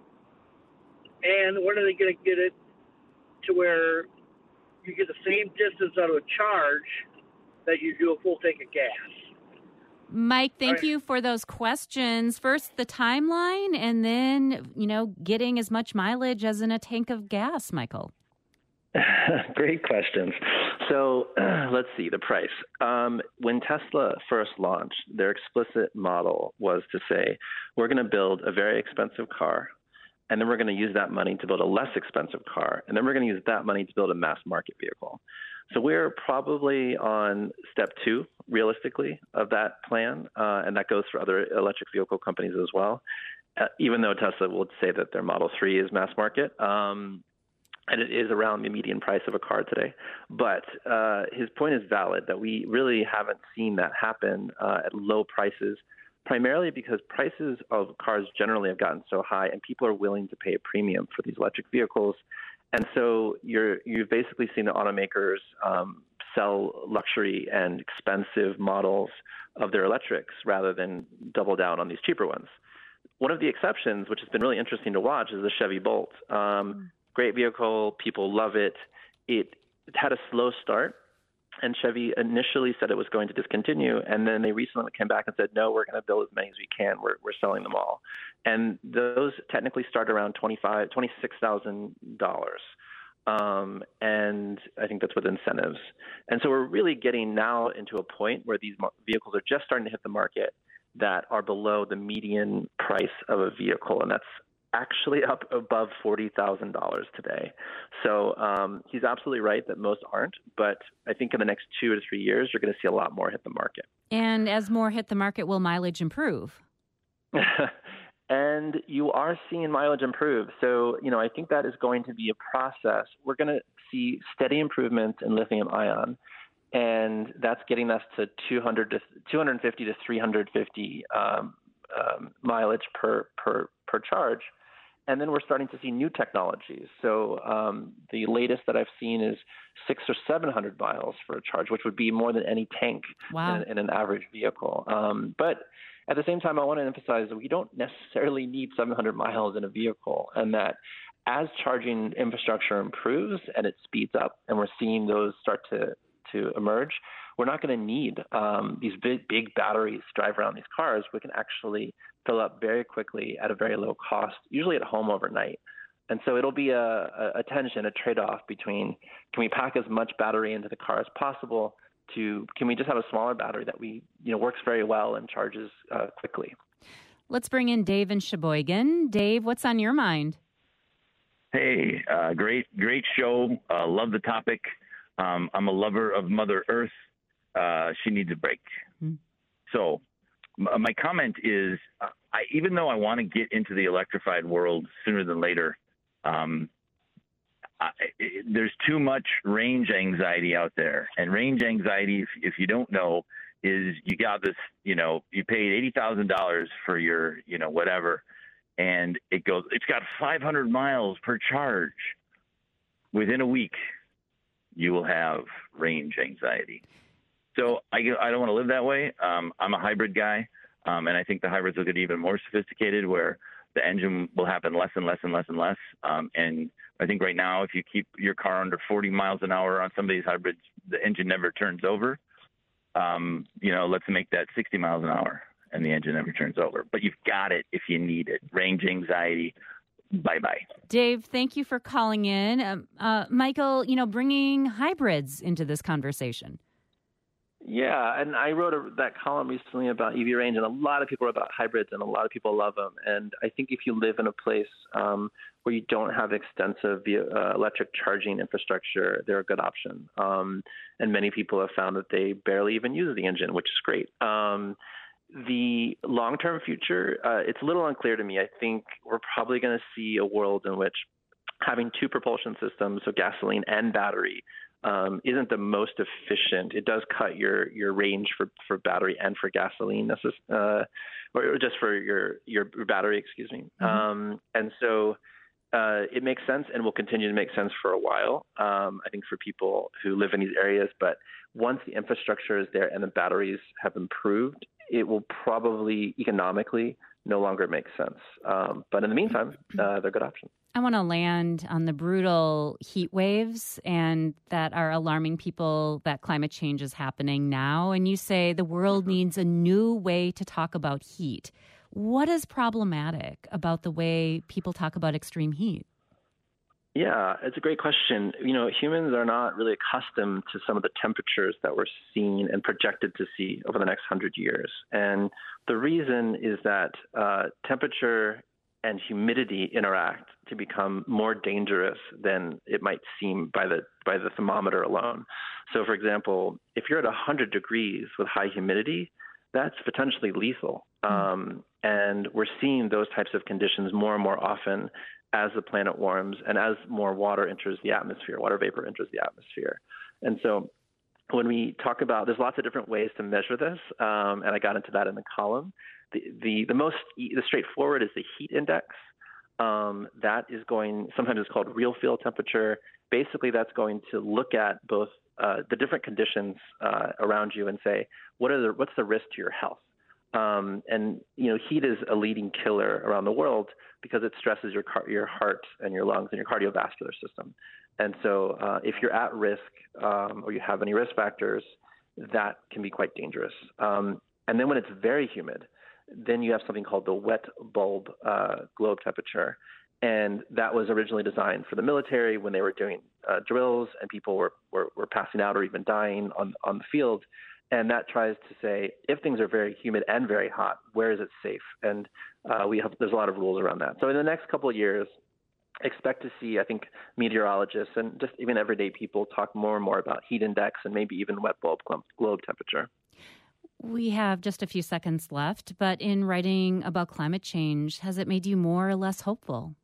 And when are they going to get it to where you get the same distance out of a charge that you do a full tank of gas? Mike, thank right. you for those questions. First, the timeline, and then, you know, getting as much mileage as in a tank of gas, Michael. Great questions. So uh, let's see, the price. Um, when Tesla first launched, their explicit model was to say, we're going to build a very expensive car, and then we're going to use that money to build a less expensive car, and then we're going to use that money to build a mass market vehicle. So we're probably on step two, realistically, of that plan, uh, and that goes for other electric vehicle companies as well, uh, even though Tesla will say that their Model three is mass market. Um, And it is around the median price of a car today. But uh, his point is valid that we really haven't seen that happen uh, at low prices, primarily because prices of cars generally have gotten so high and people are willing to pay a premium for these electric vehicles. And so you're, you've basically seen the automakers um, sell luxury and expensive models of their electrics rather than double down on these cheaper ones. One of the exceptions, which has been really interesting to watch, is the Chevy Bolt. Um, mm. Great vehicle. People love it. It had a slow start, and Chevy initially said it was going to discontinue, and then they recently came back and said, no, we're going to build as many as we can. We're, we're selling them all. And those technically start around twenty-five thousand dollars, twenty-six thousand dollars. Um, and I think that's with incentives. And so we're really getting now into a point where these vehicles are just starting to hit the market that are below the median price of a vehicle, and that's actually up above forty thousand dollars today. So um, he's absolutely right that most aren't, but I think in the next two or three years, you're going to see a lot more hit the market. And as more hit the market, will mileage improve? And you are seeing mileage improve. So, you know, I think that is going to be a process. We're going to see steady improvements in lithium ion, and that's getting us to two hundred to two fifty to three hundred fifty um, um, mileage per, per, per charge. And then we're starting to see new technologies. So um, the latest that I've seen is six or seven hundred miles for a charge, which would be more than any tank wow. in, in an average vehicle. Um, but at the same time, I want to emphasize that we don't necessarily need seven hundred miles in a vehicle, and that as charging infrastructure improves and it speeds up, and we're seeing those start to, to emerge, we're not going to need um, these big, big batteries to drive around these cars. We can actually fill up very quickly at a very low cost, usually at home overnight. And so it'll be a, a, a tension, a trade-off between can we pack as much battery into the car as possible to can we just have a smaller battery that we you know works very well and charges uh, quickly. Let's bring in Dave in Sheboygan. Dave, what's on your mind? Hey, uh, great, great show. Uh, love the topic. Um, I'm a lover of Mother Earth. Uh, she needs a break. Mm-hmm. So m- my comment is, uh, I, even though I want to get into the electrified world sooner than later, um, I, it, there's too much range anxiety out there. And range anxiety, if, if you don't know, is you got this, you know, you paid eighty thousand dollars for your, you know, whatever, and it goes, it's got five hundred miles per charge. Within a week, you will have range anxiety. So I, I don't want to live that way. Um, I'm a hybrid guy, um, and I think the hybrids will get even more sophisticated where the engine will happen less and less and less and less. Um, and I think right now, if you keep your car under forty miles an hour on some of these hybrids, the engine never turns over. Um, you know, let's make that sixty miles an hour and the engine never turns over. But you've got it if you need it. Range anxiety, bye-bye. Dave, thank you for calling in. Um, uh, Michael, you know, bringing hybrids into this conversation. Yeah, and I wrote a, that column recently about E V range, and a lot of people wrote about hybrids, and a lot of people love them. And I think if you live in a place um, where you don't have extensive uh, electric charging infrastructure, they're a good option. Um, and many people have found that they barely even use the engine, which is great. Um, the long-term future, uh, it's a little unclear to me. I think we're probably going to see a world in which having two propulsion systems, so gasoline and battery, um, isn't the most efficient. It does cut your, your range for, for battery and for gasoline, uh, or just for your, your battery, excuse me. Mm-hmm. Um, and so uh, it makes sense and will continue to make sense for a while, um, I think, for people who live in these areas. But once the infrastructure is there and the batteries have improved, it will probably economically no longer make sense. Um, but in the meantime, uh, they're good options. I want to land on the brutal heat waves and that are alarming people that climate change is happening now. And you say the world needs a new way to talk about heat. What is problematic about the way people talk about extreme heat? Yeah, it's a great question. You know, humans are not really accustomed to some of the temperatures that we're seeing and projected to see over the next hundred years. And the reason is that uh, temperature and humidity interact to become more dangerous than it might seem by the by the thermometer alone. So, for example, if you're at one hundred degrees with high humidity, that's potentially lethal. Um, and we're seeing those types of conditions more and more often as the planet warms and as more water enters the atmosphere, water vapor enters the atmosphere. And so when we talk about, there's lots of different ways to measure this, um, and I got into that in the column. The, the, the most the straightforward is the heat index. Um, that is going, sometimes it's called real field temperature. Basically, that's going to look at both uh, the different conditions uh, around you and say, what are the, what's the risk to your health? Um, and, you know, heat is a leading killer around the world because it stresses your car- your heart and your lungs and your cardiovascular system. And so uh, if you're at risk um, or you have any risk factors, that can be quite dangerous. Um, and then when it's very humid, then you have something called the wet bulb uh, globe temperature. And that was originally designed for the military when they were doing uh, drills and people were, were, were passing out or even dying on, on the field. And that tries to say, if things are very humid and very hot, where is it safe? And uh, we have there's a lot of rules around that. So in the next couple of years, expect to see, I think, meteorologists and just even everyday people talk more and more about heat index and maybe even wet bulb globe temperature. We have just a few seconds left, but in writing about climate change, has it made you more or less hopeful?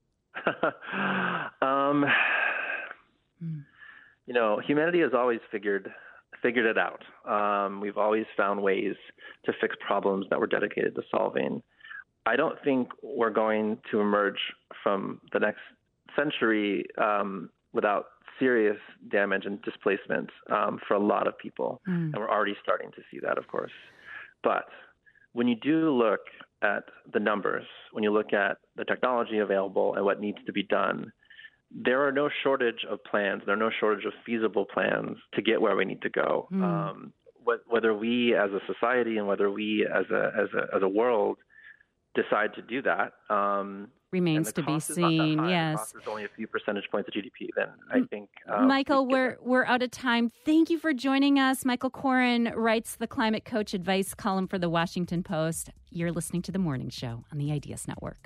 um, mm. You know, humanity has always figured figured it out. Um, we've always found ways to fix problems that we're dedicated to solving. I don't think we're going to emerge from the next century um, without serious damage and displacement um, for a lot of people. Mm. And we're already starting to see that, of course. But when you do look at the numbers, when you look at the technology available and what needs to be done, there are no shortage of plans. There are no shortage of feasible plans to get where we need to go. Mm. Um, wh- whether we as a society and whether we as a as a as a world decide to do that um, remains to be seen. Yes, the cost is only a few percentage points of G D P. Then I think, um, Michael, we we're we're out of time. Thank you for joining us. Michael Koren writes the Climate Coach Advice column for the Washington Post. You're listening to The Morning Show on the Ideas Network.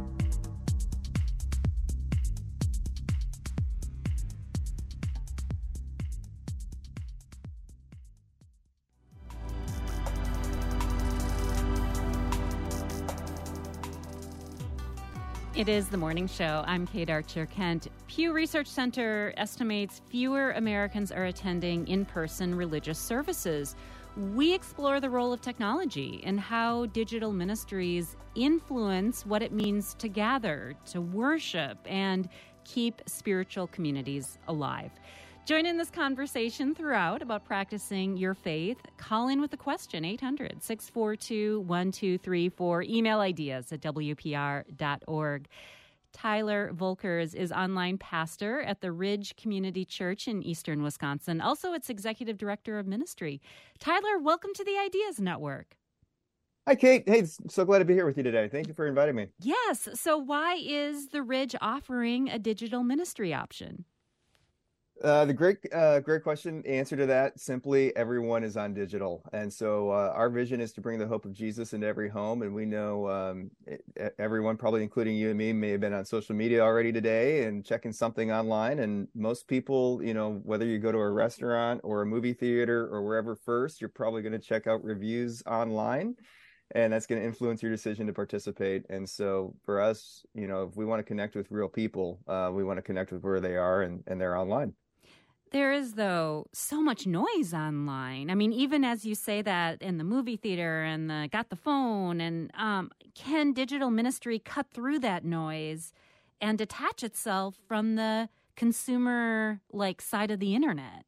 It is The Morning Show. I'm Kate Archer-Kent. Pew Research Center estimates fewer Americans are attending in-person religious services. We explore the role of technology and how digital ministries influence what it means to gather, to worship, and keep spiritual communities alive. Join in this conversation throughout about practicing your faith. Call in with a question, eight hundred, six four two, one two three four. Email ideas at w p r dot org. Tyler Volkers is online pastor at the Ridge Community Church in eastern Wisconsin. Also, it's executive director of ministry. Tyler, welcome to the Ideas Network. Hi, Kate. Hey, so glad to be here with you today. Thank you for inviting me. Yes. So why is the Ridge offering a digital ministry option? Uh, the great, uh, great question. Answer to that, simply, everyone is on digital. And so uh, our vision is to bring the hope of Jesus into every home. And we know um, it, everyone, probably including you and me, may have been on social media already today and checking something online. And most people, you know, whether you go to a restaurant or a movie theater or wherever first, you're probably going to check out reviews online. And that's going to influence your decision to participate. And so for us, you know, if we want to connect with real people, uh, we want to connect with where they are and, and they're online. There is, though, so much noise online. I mean, even as you say that in the movie theater and the got the phone, and um, can digital ministry cut through that noise and detach itself from the consumer like side of the internet?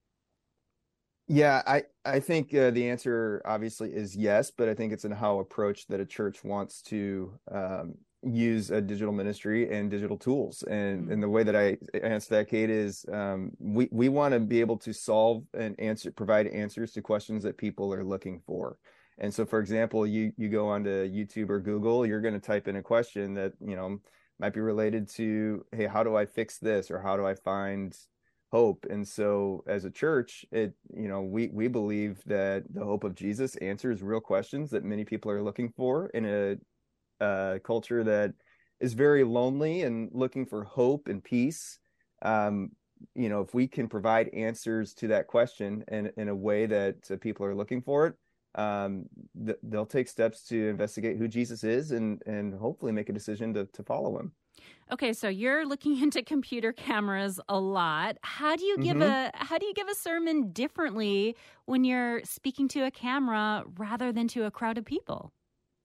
Yeah, I, I think uh, the answer obviously is yes, but I think it's in how approach that a church wants to um, use a digital ministry and digital tools. And, mm-hmm. and the way that I answer that, Kate, is um, we, we want to be able to solve and answer, provide answers to questions that people are looking for. And so, for example, you, you go onto YouTube or Google, you're going to type in a question that, you know, might be related to, hey, how do I fix this? Or how do I find hope? And so as a church, it, you know, we, we believe that the hope of Jesus answers real questions that many people are looking for in a, a culture that is very lonely and looking for hope and peace. Um, you know, if we can provide answers to that question in, in a way that uh, people are looking for it, um, th- they'll take steps to investigate who Jesus is and, and hopefully make a decision to, to follow him. Okay, so you're looking into computer cameras a lot. How do you give mm-hmm. a how do you give a sermon differently when you're speaking to a camera rather than to a crowd of people?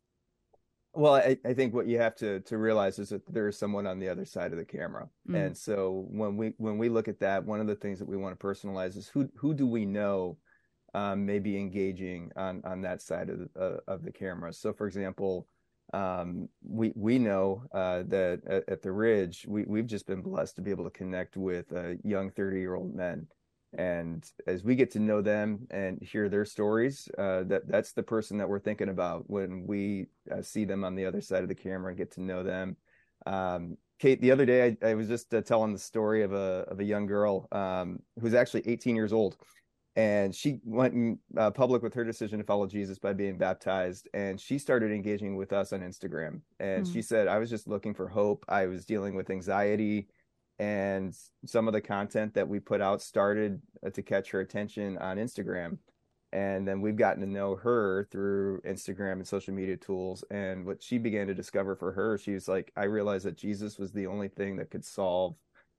Well, I, I think what you have to to realize is that there is someone on the other side of the camera. Mm. And so when we when we look at that, one of the things that we want to personalize is who who do we know um, may be engaging on, on that side of the, uh, of the camera. So, for example, Um, we we know uh, that at, at the Ridge, we, we've just been blessed to be able to connect with uh, young thirty-year-old men. And as we get to know them and hear their stories, uh, that that's the person that we're thinking about when we uh, see them on the other side of the camera and get to know them. Um, Kate, the other day, I, I was just uh, telling the story of a of a young girl um, who's actually eighteen years old. And she went in, uh, public with her decision to follow Jesus by being baptized. And she started engaging with us on Instagram. And mm-hmm. she said, I was just looking for hope. I was dealing with anxiety. And some of the content that we put out started uh, to catch her attention on Instagram. And then we've gotten to know her through Instagram and social media tools. And what she began to discover for her, she was like, I realized that Jesus was the only thing that could solve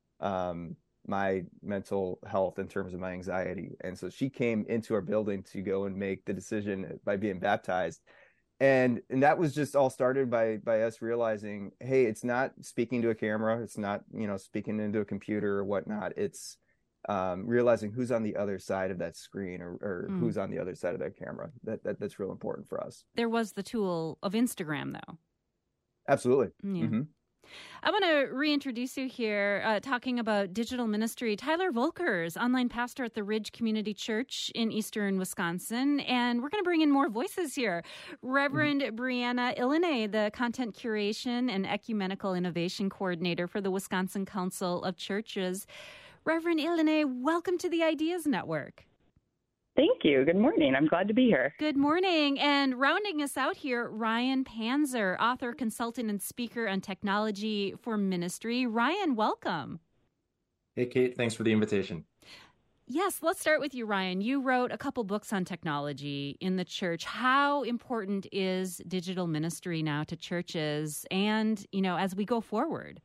um my mental health in terms of my anxiety. And so she came into our building to go and make the decision by being baptized. And and that was just all started by by us realizing, hey, it's not speaking to a camera. It's not, you know, speaking into a computer or whatnot. It's um, realizing who's on the other side of that screen or, or mm. who's on the other side of that camera. That, that That's real important for us. There was the tool of Instagram, though. Absolutely. Yeah. Mm-hmm. I want to reintroduce you here, uh, talking about digital ministry. Tyler Volkers, online pastor at the Ridge Community Church in eastern Wisconsin. And we're going to bring in more voices here. Reverend mm-hmm. Brianna Illiné, the content curation and ecumenical innovation coordinator for the Wisconsin Council of Churches. Reverend Illiné, welcome to the Ideas Network. Thank you. Good morning. I'm glad to be here. Good morning. And rounding us out here, Ryan Panzer, author, consultant, and speaker on technology for ministry. Ryan, welcome. Hey, Kate. Thanks for the invitation. Yes, let's start with you, Ryan. You wrote a couple books on technology in the church. How important is digital ministry now to churches and, you know, as we go forward?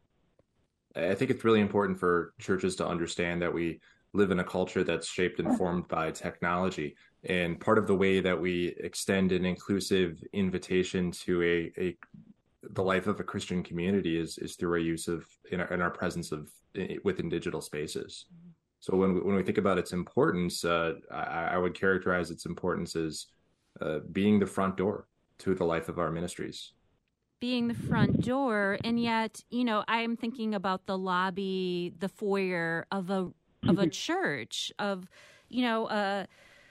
I think it's really important for churches to understand that we live in a culture that's shaped and formed by technology. And part of the way that we extend an inclusive invitation to a, a the life of a Christian community is is through our use of in our, in our presence of in, within digital spaces. So when we, when we think about its importance, uh, I, I would characterize its importance as uh, being the front door to the life of our ministries. Being the front door, and yet, you know, I'm thinking about the lobby, the foyer of a of a church, of, you know, uh,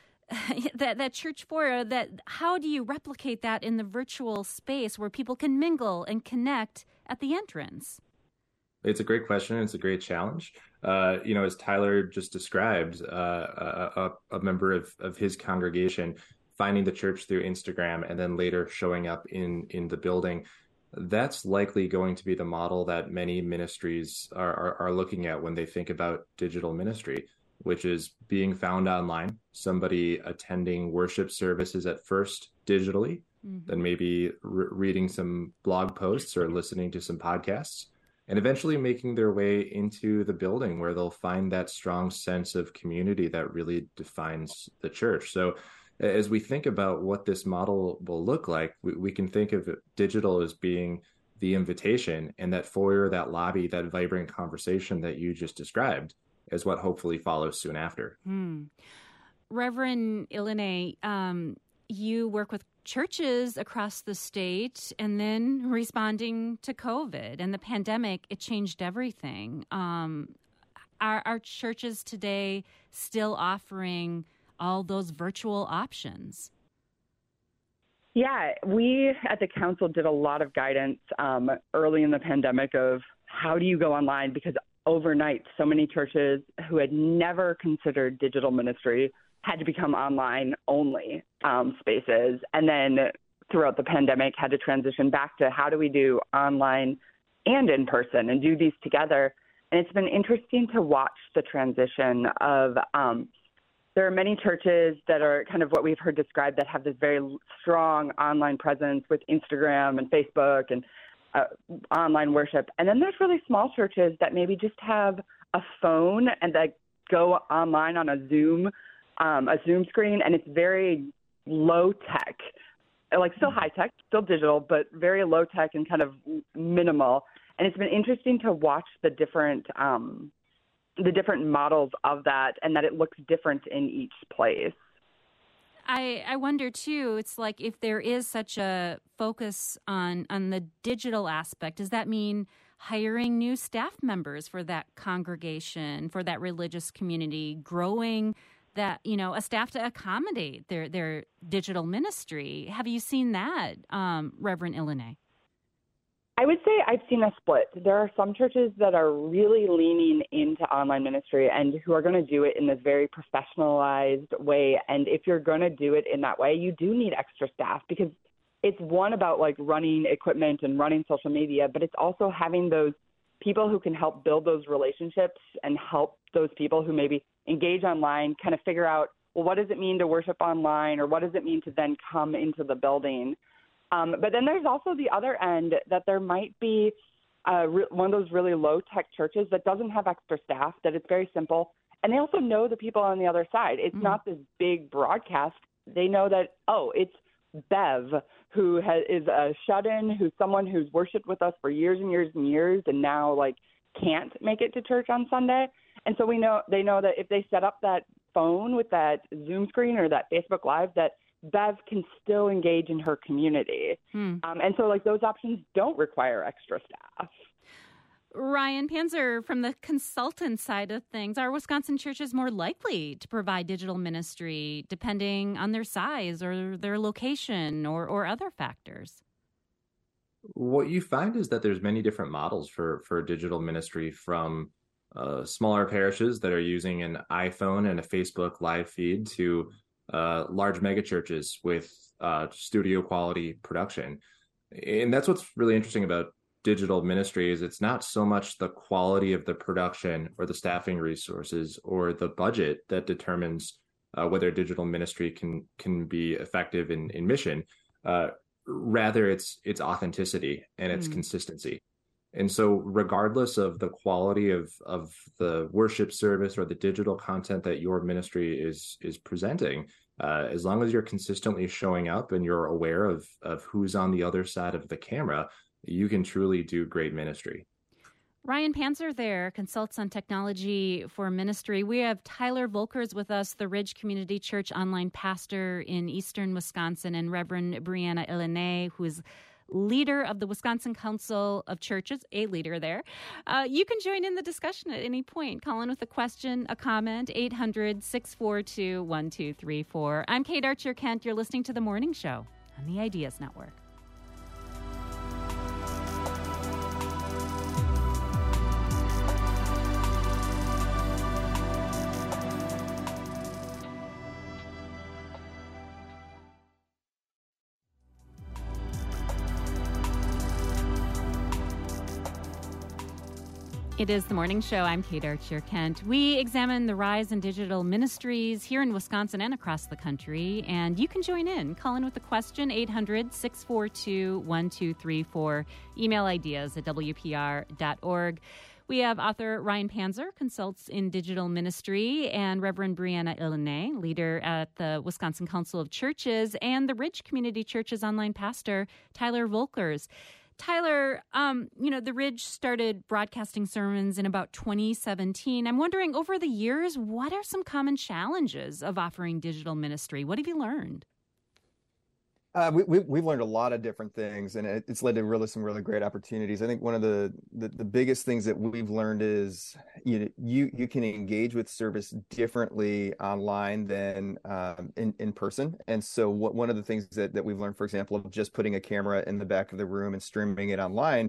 that that church foyer, that how do you replicate that in the virtual space where people can mingle and connect at the entrance? It's a great question. It's a great challenge. Uh, you know, as Tyler just described, uh, a, a member of, of his congregation finding the church through Instagram and then later showing up in, in the building, that's likely going to be the model that many ministries are, are, are looking at when they think about digital ministry, which is being found online, somebody attending worship services at first digitally, mm-hmm. then maybe re- reading some blog posts or listening to some podcasts, and eventually making their way into the building where they'll find that strong sense of community that really defines the church. So as we think about what this model will look like, we, we can think of digital as being the invitation, and that foyer, that lobby, that vibrant conversation that you just described is what hopefully follows soon after. Hmm. Reverend Iline, um, you work with churches across the state, and then responding to COVID and the pandemic, it changed everything. Um, are, are churches today still offering all those virtual options? Yeah, we at the council did a lot of guidance um, early in the pandemic of how do you go online, because overnight so many churches who had never considered digital ministry had to become online only um, spaces. And then throughout the pandemic had to transition back to how do we do online and in person and do these together. And it's been interesting to watch the transition of, um, there are many churches that are kind of what we've heard described that have this very strong online presence with Instagram and Facebook and uh, online worship. And then there's really small churches that maybe just have a phone and that go online on a Zoom Um, a Zoom screen, and it's very low tech, like still high tech, still digital, but very low tech and kind of minimal. And it's been interesting to watch the different um, the different models of that, and that it looks different in each place. I, I wonder, too, it's like if there is such a focus on, on the digital aspect, does that mean hiring new staff members for that congregation, for that religious community, growing that, you know, a staff to accommodate their, their digital ministry? Have you seen that, um, Reverend Iline? I would say I've seen a split. There are some churches that are really leaning into online ministry and who are going to do it in this very professionalized way. And if you're going to do it in that way, you do need extra staff, because it's one about like running equipment and running social media, but it's also having those people who can help build those relationships and help those people who maybe engage online kind of figure out, well, what does it mean to worship online, or what does it mean to then come into the building? Um, but then there's also the other end, that there might be uh, re- one of those really low-tech churches that doesn't have extra staff, that it's very simple, and they also know the people on the other side. It's mm-hmm. not this big broadcast. They know that, oh, it's Bev, who has, is a shut-in, who's someone who's worshiped with us for years and years and years, and now like can't make it to church on Sunday. And so we know they know that if they set up that phone with that Zoom screen or that Facebook Live, that Bev can still engage in her community. Hmm. Um, and so like those options don't require extra staff. Ryan Panzer, from the consultant side of things, are Wisconsin churches more likely to provide digital ministry depending on their size or their location or, or other factors? What you find is that there's many different models for, for digital ministry, from uh, smaller parishes that are using an iPhone and a Facebook live feed to uh, large megachurches with uh, studio quality production. And that's what's really interesting about digital ministry, is it's not so much the quality of the production or the staffing resources or the budget that determines uh, whether digital ministry can can be effective in, in mission. Uh, rather, it's it's authenticity and its mm. consistency. And so regardless of the quality of, of the worship service or the digital content that your ministry is is presenting, uh, as long as you're consistently showing up and you're aware of, of who's on the other side of the camera, you can truly do great ministry. Ryan Panzer there consults on technology for ministry. We have Tyler Volkers with us, the Ridge Community Church online pastor in eastern Wisconsin, and Reverend Brianna Iline, who is leader of the Wisconsin Council of Churches, a leader there. Uh, you can join in the discussion at any point. Call in with a question, a comment, eight hundred, six four two, one two three four. I'm Kate Archer-Kent. You're listening to The Morning Show on the Ideas Network. It is the morning show. I'm Kate Archer-Kent. We examine the rise in digital ministries here in Wisconsin and across the country. And you can join in. Call in with a question, eight hundred, six four two, one two three four. Email ideas at w p r dot org. We have author Ryan Panzer, consults in digital ministry, and Reverend Brianna Ilene, leader at the Wisconsin Council of Churches, and the Ridge Community Church's online pastor, Tyler Volkers. Tyler, um, you know, the Ridge started broadcasting sermons in about twenty seventeen. I'm wondering, over the years, what are some common challenges of offering digital ministry? What have you learned? Uh, we, we, we've learned a lot of different things, and it, it's led to really some really great opportunities. I think one of the, the, the biggest things that we've learned is you know, you you can engage with service differently online than um, in, in person. And so what, one of the things that, that we've learned, for example, of just putting a camera in the back of the room and streaming it online,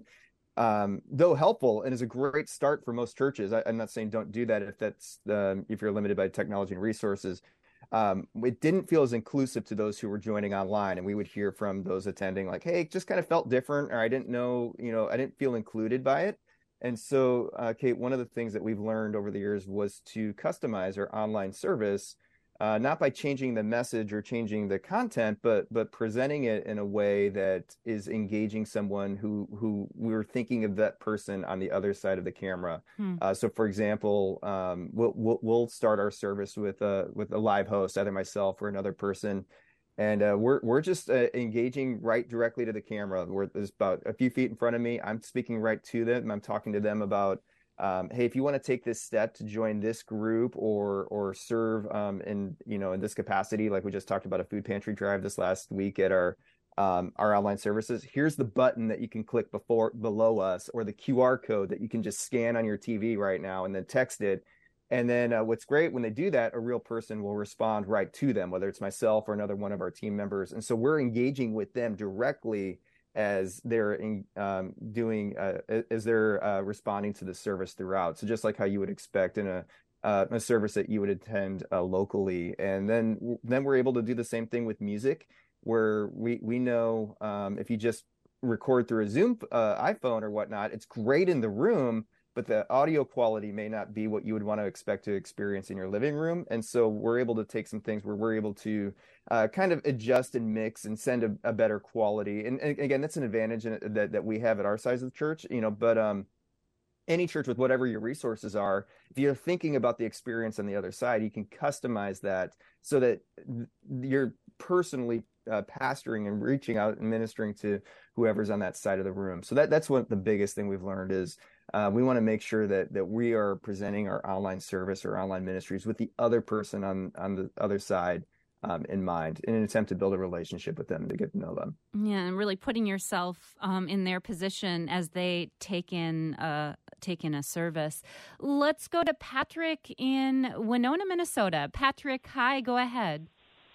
um, though helpful and is a great start for most churches. I, I'm not saying don't do that if that's um, if you're limited by technology and resources. Um, it didn't feel as inclusive to those who were joining online. And we would hear from those attending like, hey, it just kind of felt different, or I didn't know, you know, I didn't feel included by it. And so, uh, Kate, one of the things that we've learned over the years was to customize our online service, uh, not by changing the message or changing the content, but but presenting it in a way that is engaging someone who who we were thinking of that person on the other side of the camera. Hmm. Uh, so, for example, um, we'll, we'll we'll start our service with a with a live host, either myself or another person, and uh, we're we're just uh, engaging right directly to the camera. We're there's about a few feet in front of me. I'm speaking right to them. I'm talking to them about, Um, hey, if you want to take this step to join this group or or serve um, in you know in this capacity, like we just talked about a food pantry drive this last week at our um, our online services, here's the button that you can click before below us, or the Q R code that you can just scan on your T V right now and then text it. And then uh, what's great, when they do that, a real person will respond right to them, whether it's myself or another one of our team members. And so we're engaging with them directly as they're in, um, doing, uh, as they're uh, responding to the service throughout. So just like how you would expect in a uh, a service that you would attend uh, locally, and then then we're able to do the same thing with music, where we we know um, if you just record through a Zoom uh, iPhone or whatnot, it's great in the room, but the audio quality may not be what you would want to expect to experience in your living room. And so we're able to take some things where we're able to uh, kind of adjust and mix and send a, a better quality. And, and again, that's an advantage in it, that, that we have at our size of the church, you know, but um, any church with whatever your resources are, if you're thinking about the experience on the other side, you can customize that so that you're personally uh, pastoring and reaching out and ministering to whoever's on that side of the room. So that that's what the biggest thing we've learned is uh, we want to make sure that that we are presenting our online service or online ministries with the other person on, on the other side um, in mind, in an attempt to build a relationship with them, to get to know them. Yeah, and really putting yourself um, in their position as they take in a, take in a service. Let's go to Patrick in Winona, Minnesota. Patrick, hi, go ahead.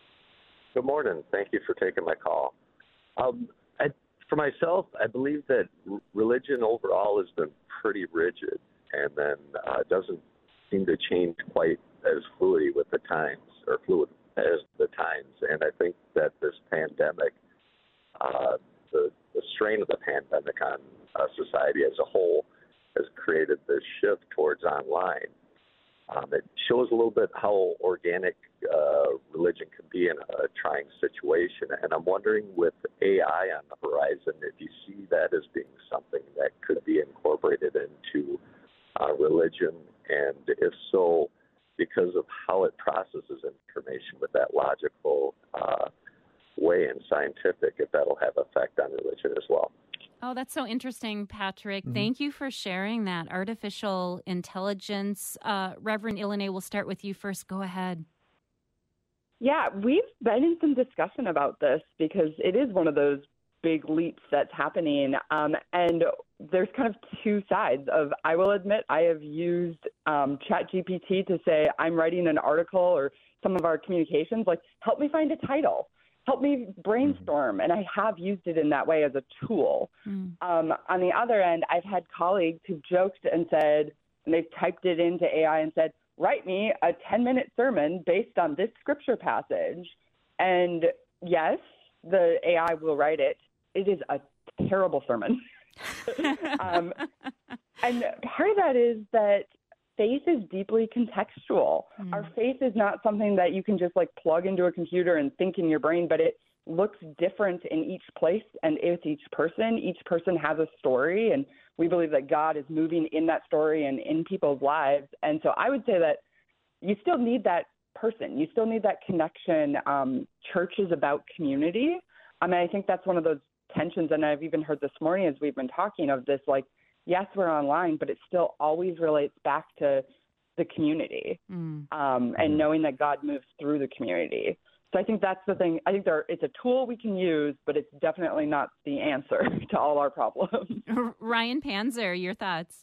Good morning. Thank you for taking my call. Um, I, for myself, I believe that r- religion overall has been pretty rigid, and then uh, doesn't seem to change quite as fluidly with the times, or fluid as the times. And I think that this pandemic, uh, the, the strain of the pandemic on uh, society as a whole, has created this shift towards online. Um, it shows a little bit how organic uh, religion can be in a trying situation. And I'm wondering, with A I on the horizon, if you see that as being something that could be incorporated into uh, religion, and if so, because of how it processes information with that logical uh, way and scientific, if that'll have effect on religion as well. Oh, that's so interesting, Patrick. Mm-hmm. Thank you for sharing that. Artificial intelligence. Uh, Reverend Ilene, we'll start with you first. Go ahead. Yeah, we've been in some discussion about this because it is one of those big leaps that's happening. Um, and there's kind of two sides of, I will admit, I have used um, ChatGPT to say, I'm writing an article or some of our communications, like, help me find a title. Help me brainstorm, and I have used it in that way as a tool. Mm. Um, on the other end, I've had colleagues who've joked and said, and they've typed it into A I and said, write me a ten-minute sermon based on this scripture passage. And yes, the A I will write it. It is a terrible sermon. um, And part of that is that faith is deeply contextual. Mm. Our faith is not something that you can just like plug into a computer and think in your brain, but it looks different in each place and with each person. Each person has a story, and we believe that God is moving in that story and in people's lives. And so I would say that you still need that person. You still need that connection. Um, church is about community. I mean, I think that's one of those tensions, and I've even heard this morning as we've been talking of this, like, yes, we're online, but it still always relates back to the community mm. um, and knowing that God moves through the community. So I think that's the thing. I think there, it's a tool we can use, but it's definitely not the answer to all our problems. Ryan Panzer, your thoughts?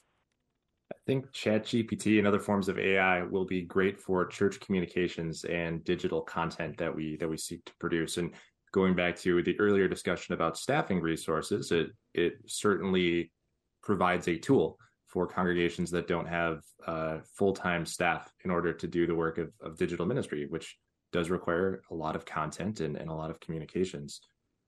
I think ChatGPT and other forms of A I will be great for church communications and digital content that we that we seek to produce. And going back to the earlier discussion about staffing resources, it it certainly provides a tool for congregations that don't have uh, full-time staff in order to do the work of, of digital ministry, which does require a lot of content and, and a lot of communications.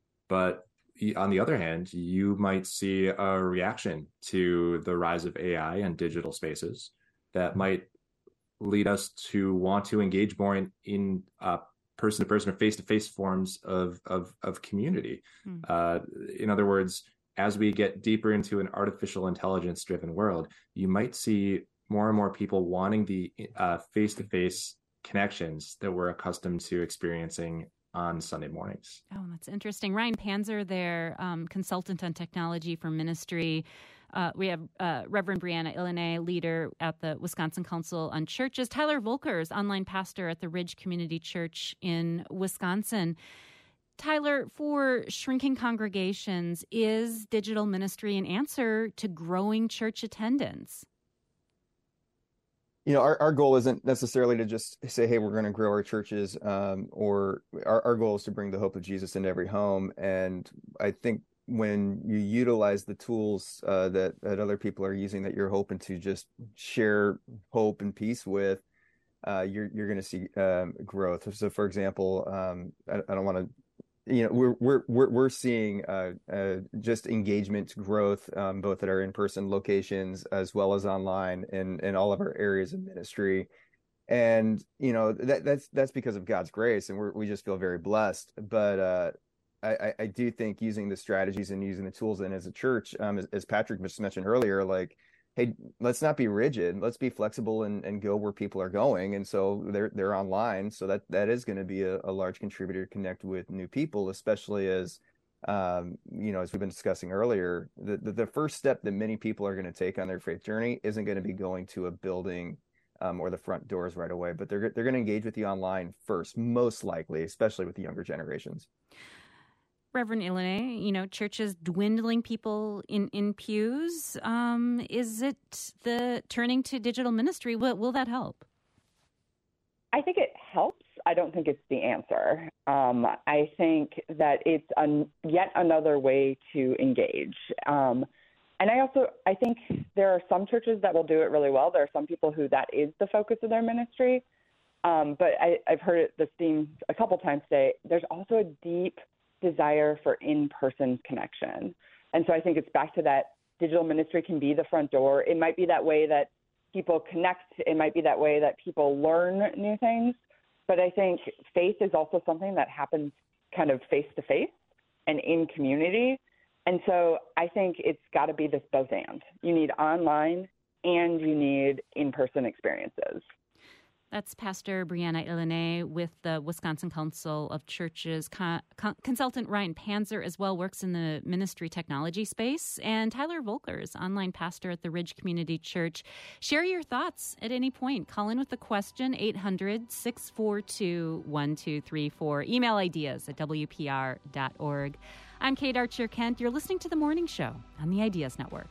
But on the other hand, you might see a reaction to the rise of A I and digital spaces that might lead us to want to engage more in, in uh, person-to-person or face-to-face forms of, of, of community. Mm. Uh, in other words, as we get deeper into an artificial intelligence-driven world, you might see more and more people wanting the uh, face-to-face connections that we're accustomed to experiencing on Sunday mornings. Oh, that's interesting. Ryan Panzer there, um, consultant on technology for ministry. Uh, we have uh, Reverend Brianna Illiné, leader at the Wisconsin Council on Churches. Tyler Volkers, online pastor at the Ridge Community Church in Wisconsin. Tyler, for shrinking congregations, is digital ministry an answer to growing church attendance? You know, our, our goal isn't necessarily to just say, hey, we're going to grow our churches, um, or our, our goal is to bring the hope of Jesus into every home. And I think when you utilize the tools uh, that, that other people are using that you're hoping to just share hope and peace with, uh, you're you're going to see um, growth. So, for example, um, I, I don't want to, you know, we're we're we're we're seeing uh, uh, just engagement growth, um, both at our in-person locations as well as online in in all of our areas of ministry, and you know that that's that's because of God's grace, and we we just feel very blessed. But uh, I I do think using the strategies and using the tools, and as a church, um, as, as Patrick just mentioned earlier, like, hey, let's not be rigid. Let's be flexible and, and go where people are going. And so they're they're online. So that, that is going to be a, a large contributor to connect with new people, especially as, um, you know, as we've been discussing earlier, the, the, the first step that many people are going to take on their faith journey isn't going to be going to a building um, or the front doors right away, but they're they're going to engage with you online first, most likely, especially with the younger generations. Reverend Illiné, you know, churches dwindling people in, in pews. Um, is it the turning to digital ministry? Will, will that help? I think it helps. I don't think it's the answer. Um, I think that it's an, yet another way to engage. Um, and I also, I think there are some churches that will do it really well. There are some people who that is the focus of their ministry. Um, but I, I've heard it, this theme a couple times today. There's also a deep desire for in-person connection. And so I think it's back to that digital ministry can be the front door. It might be that way that people connect. It might be that way that people learn new things. But I think faith is also something that happens kind of face-to-face and in community. And so I think it's got to be this both and. You need online and you need in-person experiences. That's Pastor Brianna Illiné with the Wisconsin Council of Churches. Con- con- consultant Ryan Panzer as well works in the ministry technology space. And Tyler Volkers, online pastor at the Ridge Community Church. Share your thoughts at any point. Call in with the question, eight hundred, six four two, one two three four. Email ideas at w p r dot org. I'm Kate Archer-Kent. You're listening to The Morning Show on the Ideas Network.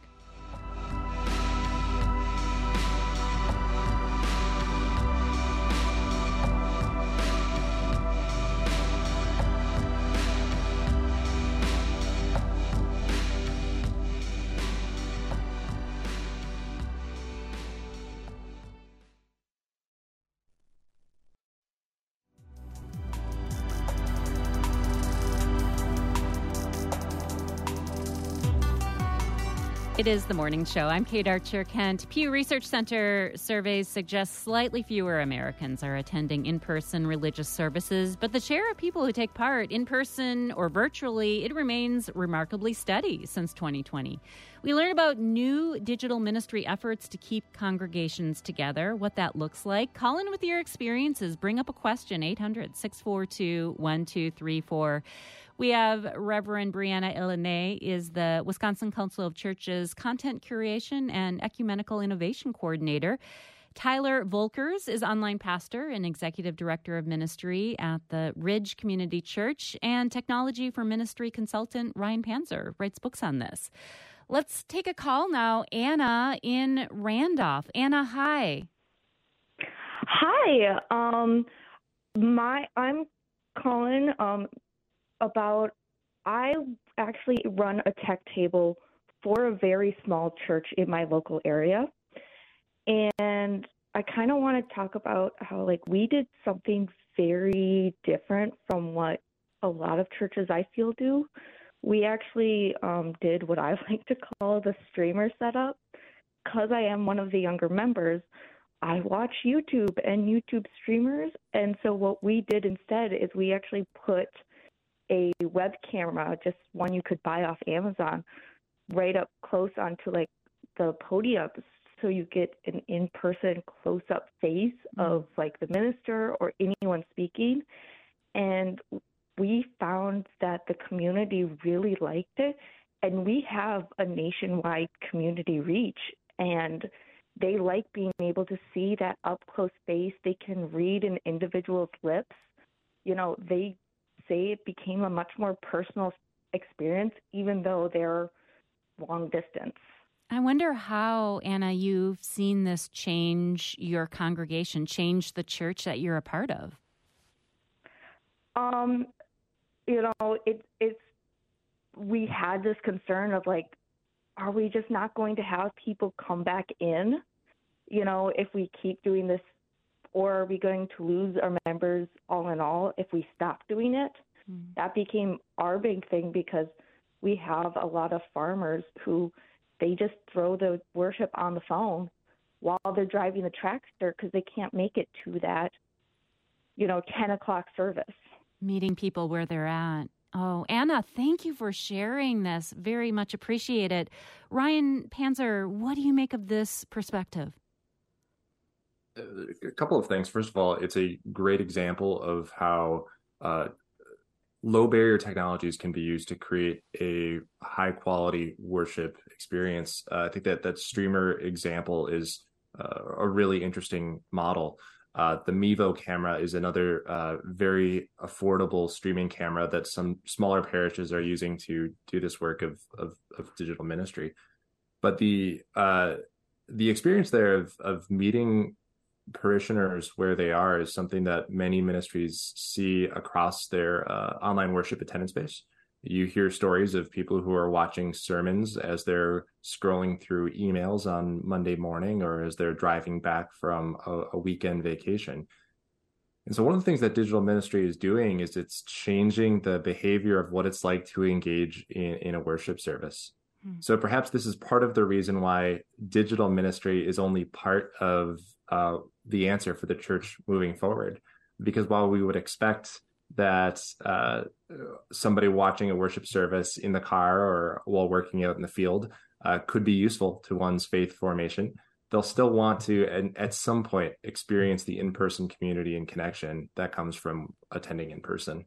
It is the morning show. I'm Kate Archer-Kent. Pew Research Center surveys suggest slightly fewer Americans are attending in-person religious services, but the share of people who take part in person or virtually, it remains remarkably steady since twenty twenty. We learn about new digital ministry efforts to keep congregations together, what that looks like. Call in with your experiences. Bring up a question, eight hundred, six four two, one two three four. We have Reverend Brianna Illinet, is the Wisconsin Council of Churches Content Curation and Ecumenical Innovation Coordinator. Tyler Volkers is online pastor and executive director of ministry at the Ridge Community Church, and technology for ministry consultant Ryan Panzer writes books on this. Let's take a call now. Anna in Randolph. Anna, hi. Hi. Um, my I'm calling um, about I actually run a tech table for a very small church in my local area. And I kind of want to talk about how, like, we did something very different from what a lot of churches I feel do. We actually um, did what I like to call the streamer setup. Because I am one of the younger members, I watch YouTube and YouTube streamers. And so what we did instead is we actually put a web camera, just one you could buy off Amazon, right up close onto, like, the podium, so you get an in-person close-up face of, like, the minister or anyone speaking. And we found that the community really liked it, and we have a nationwide community reach, and they like being able to see that up-close face. They can read an individual's lips. You know, they say it became a much more personal experience, even though they're long distance. I wonder how, Anna, you've seen this change your congregation, change the church that you're a part of. Um, you know, it, it's, we had this concern of, like, are we just not going to have people come back in, you know, if we keep doing this, or are we going to lose our members all in all if we stop doing it? Mm. That became our big thing, because we have a lot of farmers who they just throw the worship on the phone while they're driving the tractor because they can't make it to that, you know, ten o'clock service. Meeting people where they're at. Oh, Anna, thank you for sharing this. Very much appreciate it. Ryan Panzer, what do you make of this perspective? A couple of things. First of all, it's a great example of how uh, low barrier technologies can be used to create a high quality worship experience. Uh, I think that that streamer example is uh, a really interesting model. Uh, the Mevo camera is another uh, very affordable streaming camera that some smaller parishes are using to do this work of of, of digital ministry. But the uh, the experience there of of meeting parishioners where they are is something that many ministries see across their uh, online worship attendance base. You hear stories of people who are watching sermons as they're scrolling through emails on Monday morning, or as they're driving back from a, a weekend vacation. And so one of the things that digital ministry is doing is it's changing the behavior of what it's like to engage in, in a worship service. Hmm. So perhaps this is part of the reason why digital ministry is only part of uh, the answer for the church moving forward. Because while we would expect that uh, somebody watching a worship service in the car or while working out in the field uh, could be useful to one's faith formation, they'll still want to, and at some point, experience the in-person community and connection that comes from attending in person.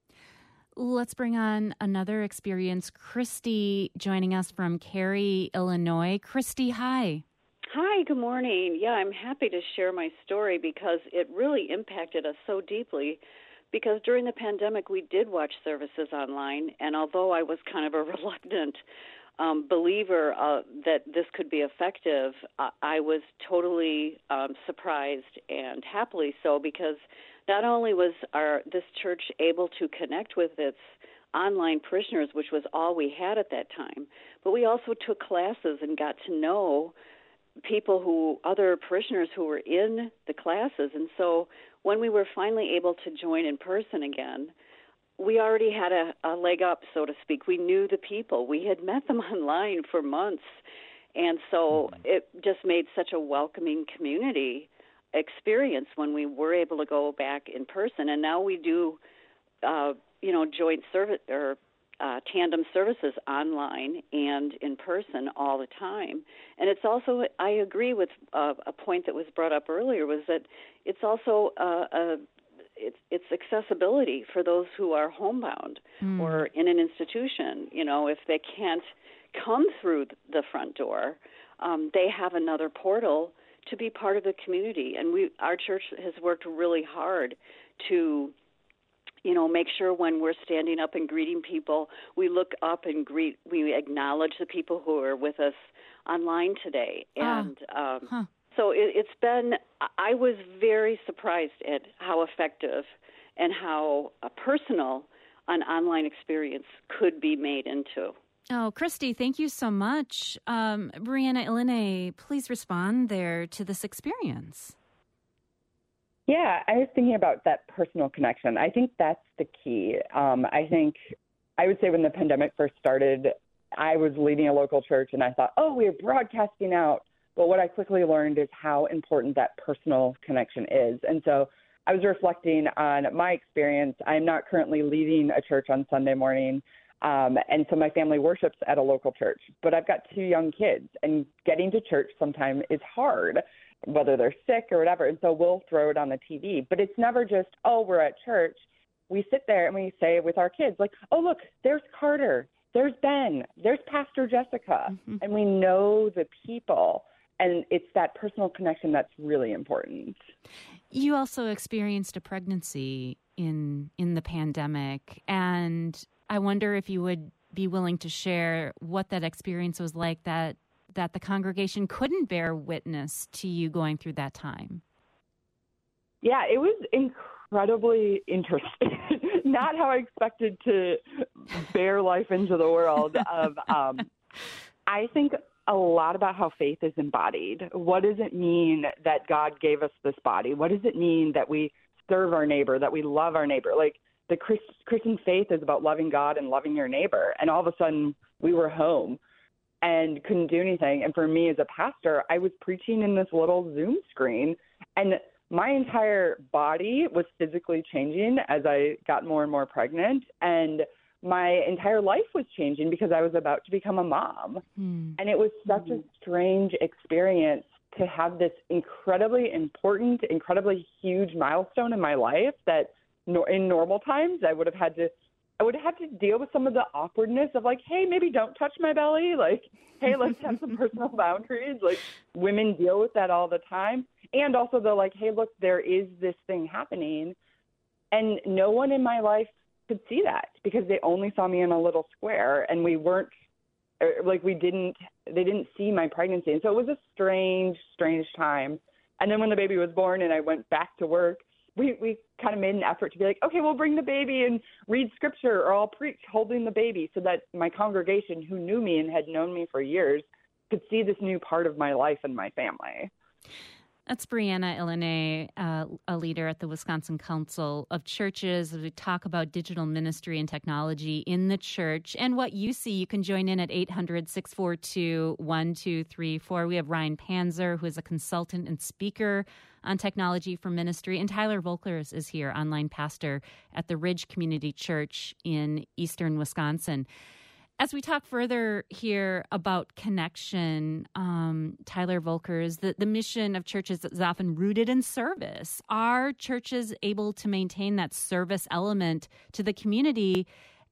Let's bring on another experience. Christy joining us from Cary, Illinois. Christy, hi. Hi, good morning. Yeah, I'm happy to share my story because it really impacted us so deeply. Because during the pandemic, we did watch services online, and although I was kind of a reluctant um, believer uh, that this could be effective, uh, I was totally um, surprised, and happily so, because not only was our this church able to connect with its online parishioners, which was all we had at that time, but we also took classes and got to know people who, other parishioners who were in the classes. And so when we were finally able to join in person again, we already had a, a leg up, so to speak. We knew the people. We had met them online for months. And so it just made such a welcoming community experience when we were able to go back in person. And now we do, uh, you know, joint service or uh, tandem services online and in person all the time. And it's also, I agree with uh, a point that was brought up earlier, was that it's also uh, a It's, it's accessibility for those who are homebound mm. or in an institution. You know, if they can't come through the front door, um, they have another portal to be part of the community. And we, our church has worked really hard to, you know, make sure when we're standing up and greeting people, we look up and greet, we acknowledge the people who are with us online today. And uh, um, huh. So it, it's been, I was very surprised at how effective and how uh, personal an online experience could be made into. Oh, Christy, thank you so much. Um, Brianna Iline, please respond there to this experience. Yeah, I was thinking about that personal connection. I think that's the key. Um, I think, I would say when the pandemic first started, I was leading a local church and I thought, oh, we're broadcasting out. But what I quickly learned is how important that personal connection is. And so I was reflecting on my experience. I'm not currently leading a church on Sunday morning. Um, and so my family worships at a local church. But I've got two young kids, and getting to church sometimes is hard, whether they're sick or whatever. And so we'll throw it on the T V. But it's never just, oh, we're at church. We sit there and we say with our kids, like, oh, look, there's Carter. There's Ben. There's Pastor Jessica. Mm-hmm. And we know the people. And it's that personal connection that's really important. You also experienced a pregnancy in in the pandemic, and I wonder if you would be willing to share what that experience was like, that that the congregation couldn't bear witness to you going through that time. Yeah, it was incredibly interesting. Not how I expected to bear life into the world. Of, um, I think a lot about how faith is embodied. What does it mean that God gave us this body? What does it mean that we serve our neighbor, that we love our neighbor? Like, the Christ, Christian faith is about loving God and loving your neighbor. And all of a sudden, we were home and couldn't do anything. And for me as a pastor, I was preaching in this little Zoom screen, and my entire body was physically changing as I got more and more pregnant. And my entire life was changing because I was about to become a mom. Mm. And it was such mm. a strange experience to have this incredibly important, incredibly huge milestone in my life that no, in normal times I would have had to, I would have had to deal with some of the awkwardness of like, hey, maybe don't touch my belly. Like, hey, let's have some personal boundaries. Like, women deal with that all the time. And also the like, hey, look, there is this thing happening. And no one in my life could see that because they only saw me in a little square, and we weren't like we didn't they didn't see my pregnancy. And so it was a strange strange time. And then when the baby was born and I went back to work, we we kind of made an effort to be like, okay, we'll bring the baby and read scripture, or I'll preach holding the baby, so that my congregation, who knew me and had known me for years, could see this new part of my life and my family. That's Brianna Iline, uh, a leader at the Wisconsin Council of Churches. As we talk about digital ministry and technology in the church and what you see, you can join in at eight hundred, six four two, one two three four. We have Ryan Panzer, who is a consultant and speaker on technology for ministry. And Tyler Volkers is here, online pastor at the Ridge Community Church in eastern Wisconsin. As we talk further here about connection, um, Tyler Volkers, the, the mission of churches is often rooted in service. Are churches able to maintain that service element to the community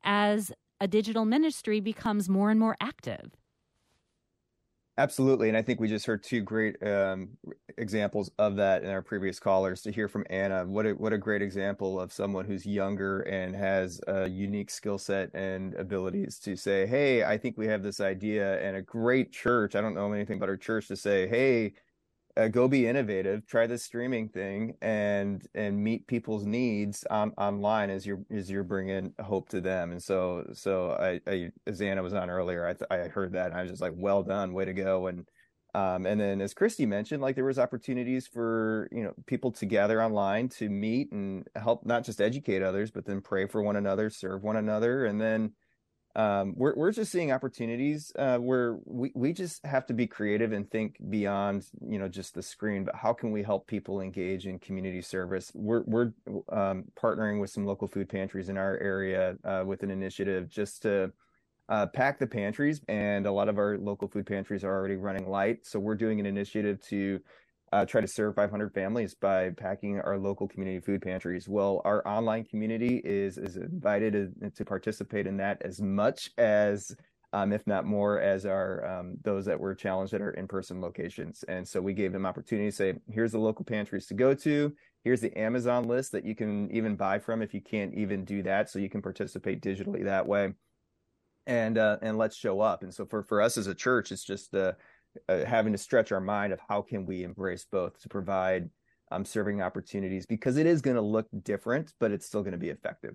as a digital ministry becomes more and more active? Absolutely. And I think we just heard two great um, examples of that in our previous callers. To hear from Anna, what a, what a great example of someone who's younger and has a unique skill set and abilities to say, hey, I think we have this idea, and a great church. I don't know anything about our church to say, hey, uh, go be innovative, try this streaming thing, and and meet people's needs on, online as you're as you're bringing hope to them. And so so I, I as Anna was on earlier, I th- I heard that and I was just like, well done, way to go. And Um, and then, as Christy mentioned, like there was opportunities for, you know, people to gather online to meet and help not just educate others, but then pray for one another, serve one another. And then um, we're we're just seeing opportunities uh, where we, we just have to be creative and think beyond, you know, just the screen. But how can we help people engage in community service? We're we're um, partnering with some local food pantries in our area uh, with an initiative just to Uh, pack the pantries, and a lot of our local food pantries are already running light. So we're doing an initiative to uh, try to serve five hundred families by packing our local community food pantries. Well, our online community is is invited to, to participate in that as much as, um, if not more, as our um, those that were challenged at our in-person locations. And so we gave them opportunity to say, here's the local pantries to go to. Here's the Amazon list that you can even buy from if you can't even do that. So you can participate digitally that way. And uh, and let's show up. And so for, for us as a church, it's just uh, uh, having to stretch our mind of how can we embrace both to provide um, serving opportunities, because it is going to look different, but it's still going to be effective.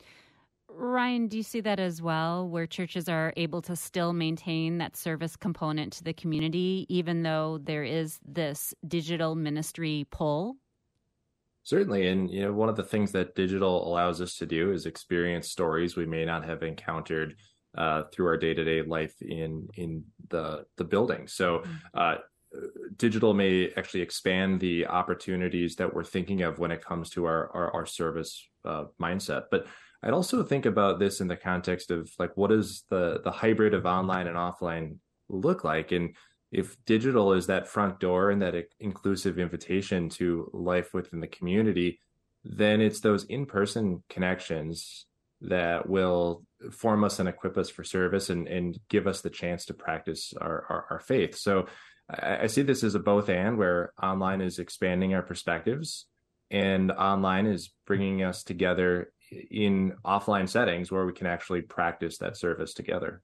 Ryan, do you see that as well, where churches are able to still maintain that service component to the community, even though there is this digital ministry pull? Certainly. And, you know, one of the things that digital allows us to do is experience stories we may not have encountered Uh, through our day-to-day life in in the the building. So uh, digital may actually expand the opportunities that we're thinking of when it comes to our our, our service uh, mindset. But I'd also think about this in the context of like, what does the the hybrid of online and offline look like? And if digital is that front door and that inclusive invitation to life within the community, then it's those in-person connections that will form us and equip us for service and, and give us the chance to practice our, our, our faith. So I, I see this as a both and, where online is expanding our perspectives and online is bringing us together in offline settings where we can actually practice that service together.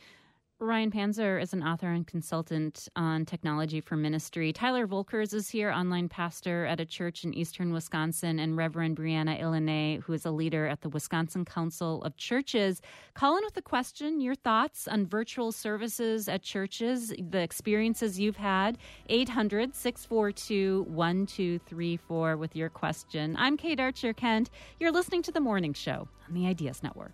Ryan Panzer is an author and consultant on technology for ministry. Tyler Volkers is here, online pastor at a church in eastern Wisconsin, and Reverend Brianna Ilene, who is a leader at the Wisconsin Council of Churches. Call in with a question, your thoughts on virtual services at churches, the experiences you've had. eight hundred, six four two, one two three four with your question. I'm Kate Archer-Kent. You're listening to The Morning Show on the Ideas Network.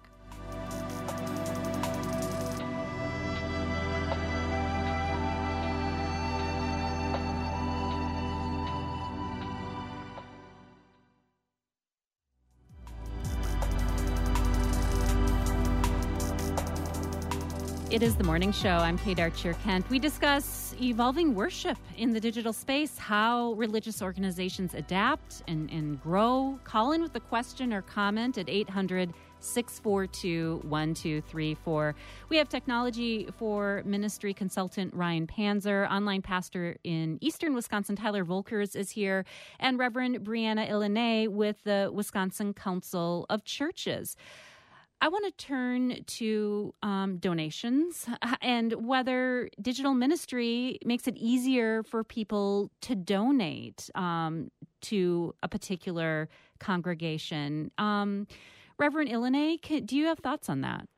It is The Morning Show. I'm Kate Archer-Kent. We discuss evolving worship in the digital space, how religious organizations adapt and, and grow. Call in with a question or comment at eight hundred, six four two, one two three four. We have technology for ministry consultant Ryan Panzer, online pastor in eastern Wisconsin, Tyler Volkers is here, and Reverend Brianna Ilene with the Wisconsin Council of Churches. I want to turn to um, donations and whether digital ministry makes it easier for people to donate um, to a particular congregation. Um, Reverend Ilene, can, do you have thoughts on that?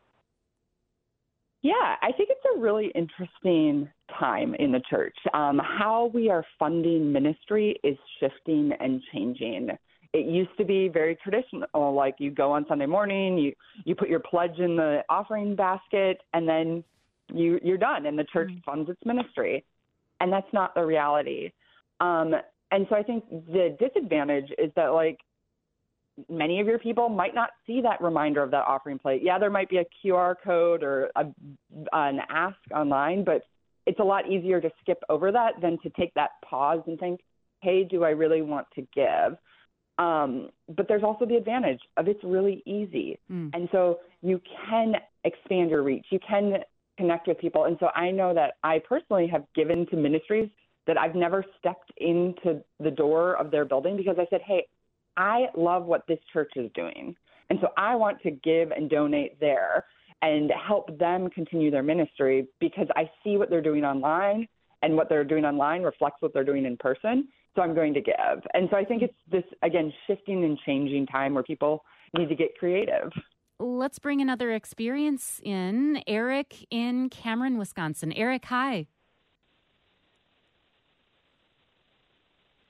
Yeah, I think it's a really interesting time in the church. Um, how we are funding ministry is shifting and changing. It used to be very traditional, like you go on Sunday morning, you, you put your pledge in the offering basket, and then you, you're done, and the church mm-hmm. funds its ministry. And that's not the reality. Um, and so I think the disadvantage is that, like, many of your people might not see that reminder of that offering plate. Yeah, there might be a Q R code or a, an ask online, but it's a lot easier to skip over that than to take that pause and think, hey, do I really want to give? Um, but there's also the advantage of it's really easy. Mm. And so you can expand your reach. You can connect with people. And so I know that I personally have given to ministries that I've never stepped into the door of their building because I said, hey, I love what this church is doing. And so I want to give and donate there and help them continue their ministry because I see what they're doing online, and what they're doing online reflects what they're doing in person. So I'm going to give. And so I think it's this, again, shifting and changing time where people need to get creative. Let's bring another experience in. Eric in Cameron, Wisconsin. Eric, hi.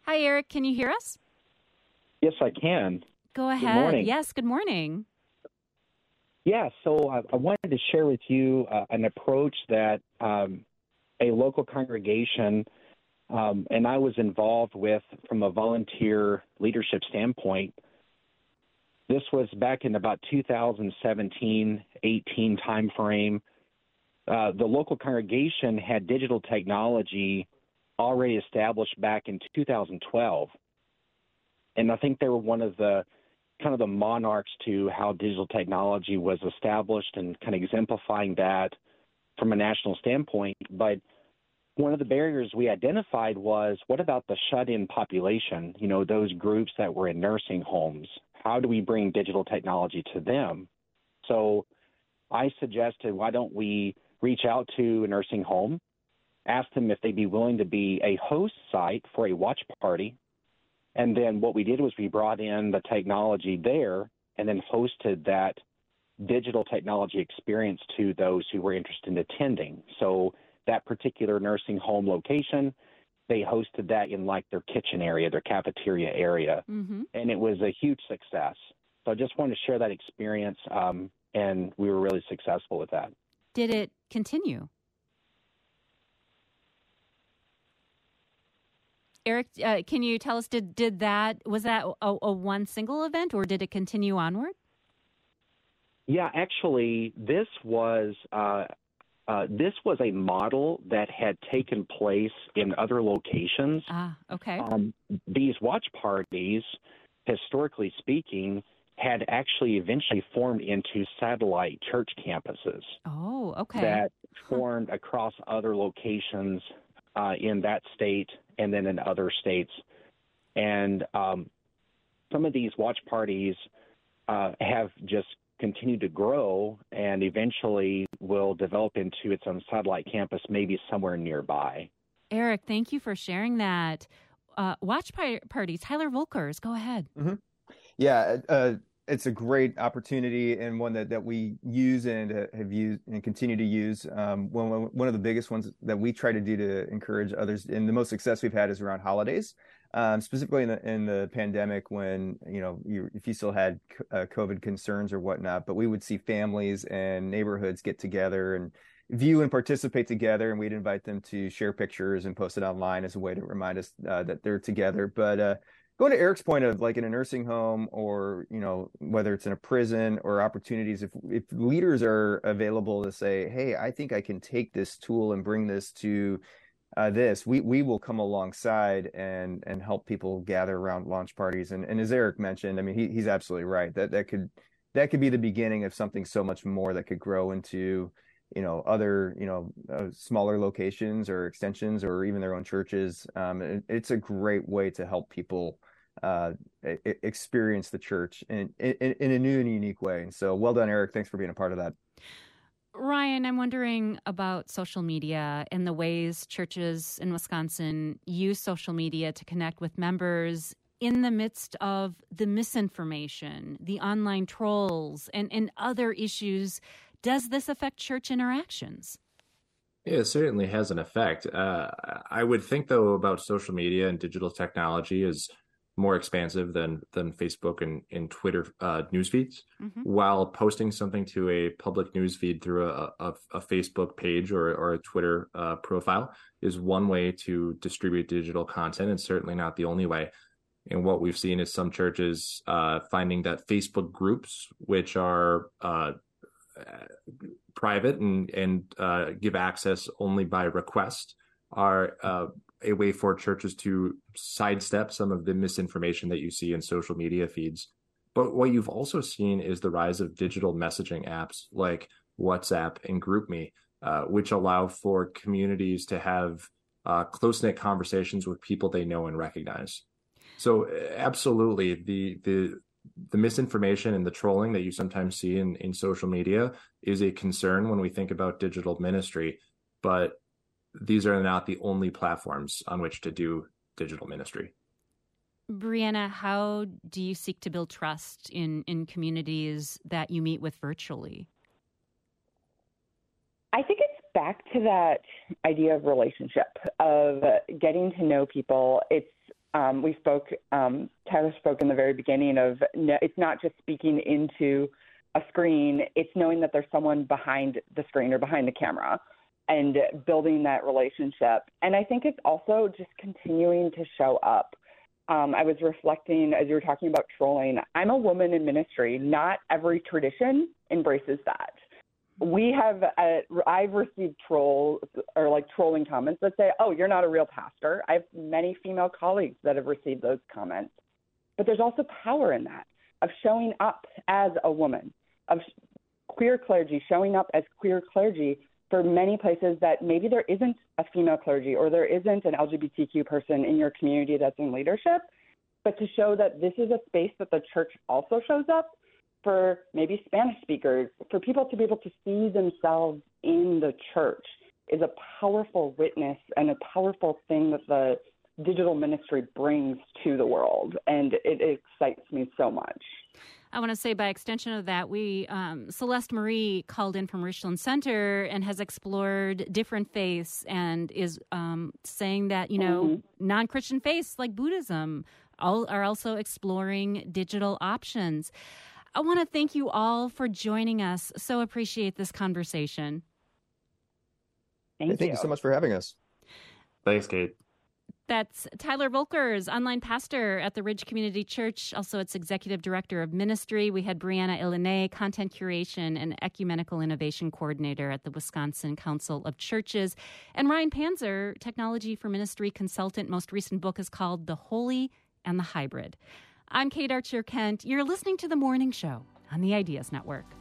Hi, Eric. Can you hear us? Yes, I can. Go ahead. Good morning. Yes, good morning. Yeah, so I, I wanted to share with you uh, an approach that um, a local congregation um, and I was involved with from a volunteer leadership standpoint. This was back in about two thousand seventeen, eighteen timeframe. Uh, the local congregation had digital technology already established back in two thousand twelve. And I think they were one of the kind of the monarchs to how digital technology was established and kind of exemplifying that from a national standpoint. But one of the barriers we identified was, what about the shut-in population, you know, those groups that were in nursing homes? How do we bring digital technology to them? So I suggested, why don't we reach out to a nursing home, ask them if they'd be willing to be a host site for a watch party. And then what we did was we brought in the technology there and then hosted that digital technology experience to those who were interested in attending. So that particular nursing home location, they hosted that in like their kitchen area, their cafeteria area. Mm-hmm. And it was a huge success. So I just wanted to share that experience, um, and we were really successful with that. Did it continue? Eric, uh, can you tell us, did, did that, was that a, a one single event, or did it continue onward? Yeah, actually, this was uh, uh, this was a model that had taken place in other locations. Ah, okay. Um, these watch parties, historically speaking, had actually eventually formed into satellite church campuses. Oh, okay. That formed across other locations uh, in that state and then in other states. And um, some of these watch parties uh, have just continued to grow and eventually will develop into its own satellite campus, maybe somewhere nearby. Eric, thank you for sharing that. Uh, watch par- parties, Tyler Volkers, go ahead. Mm-hmm. Yeah, uh, it's a great opportunity and one that, that we use and have used and continue to use. Um, one, one of the biggest ones that we try to do to encourage others, and the most success we've had is around holidays, um, specifically in the in the pandemic when, you know, you, if you still had uh, COVID concerns or whatnot, but we would see families and neighborhoods get together and view and participate together, and we'd invite them to share pictures and post it online as a way to remind us uh, that they're together. But uh, going to Eric's point of like in a nursing home or, you know, whether it's in a prison or opportunities, if if leaders are available to say, hey, I think I can take this tool and bring this to uh, this, we we will come alongside and and help people gather around launch parties. And and as Eric mentioned, I mean, he, he's absolutely right. That that could that could be the beginning of something so much more that could grow into, you know, other, you know, uh, smaller locations or extensions or even their own churches. Um, it, it's a great way to help people uh, experience the church in, in, in a new and unique way. And so well done, Eric. Thanks for being a part of that. Ryan, I'm wondering about social media and the ways churches in Wisconsin use social media to connect with members in the midst of the misinformation, the online trolls, and, and other issues. Does this affect church interactions? Yeah, it certainly has an effect. Uh, I would think, though, about social media and digital technology is more expansive than than Facebook and, and Twitter uh, news feeds. Mm-hmm. While posting something to a public news feed through a, a, a Facebook page or, or a Twitter uh, profile is one way to distribute digital content, and certainly not the only way. And what we've seen is some churches uh, finding that Facebook groups, which are uh, private and and uh, give access only by request, are uh, a way for churches to sidestep some of the misinformation that you see in social media feeds. But what you've also seen is the rise of digital messaging apps like WhatsApp and GroupMe, uh, which allow for communities to have uh, close-knit conversations with people they know and recognize. So absolutely, the the the misinformation and the trolling that you sometimes see in, in social media is a concern when we think about digital ministry, but these are not the only platforms on which to do digital ministry. Brianna, how do you seek to build trust in, in communities that you meet with virtually? I think it's back to that idea of relationship, of getting to know people. It's Um, we spoke, um, Tyler spoke in the very beginning of no, it's not just speaking into a screen, it's knowing that there's someone behind the screen or behind the camera and building that relationship. And I think it's also just continuing to show up. Um, I was reflecting as you were talking about trolling. I'm a woman in ministry. Not every tradition embraces that. We have, uh, I've received trolls or like trolling comments that say, oh, you're not a real pastor. I have many female colleagues that have received those comments. But there's also power in that, of showing up as a woman, of queer clergy, showing up as queer clergy for many places that maybe there isn't a female clergy or there isn't an L G B T Q person in your community that's in leadership, but to show that this is a space that the church also shows up for maybe Spanish speakers, for people to be able to see themselves in the church is a powerful witness and a powerful thing that the digital ministry brings to the world. And it excites me so much. I want to say by extension of that, we um, Celeste Marie called in from Richland Center and has explored different faiths and is um, saying that, you know, mm-hmm. non-Christian faiths like Buddhism all are also exploring digital options. I want to thank you all for joining us. So appreciate this conversation. Thank, hey, thank you. you so much for having us. Thanks, Kate. That's Tyler Volkers, online pastor at the Ridge Community Church. Also, its executive director of ministry. We had Brianna Illané, content curation and ecumenical innovation coordinator at the Wisconsin Council of Churches. And Ryan Panzer, technology for ministry consultant. Most recent book is called The Holy and the Hybrid. I'm Kate Archer Kent. You're listening to The Morning Show on the Ideas Network.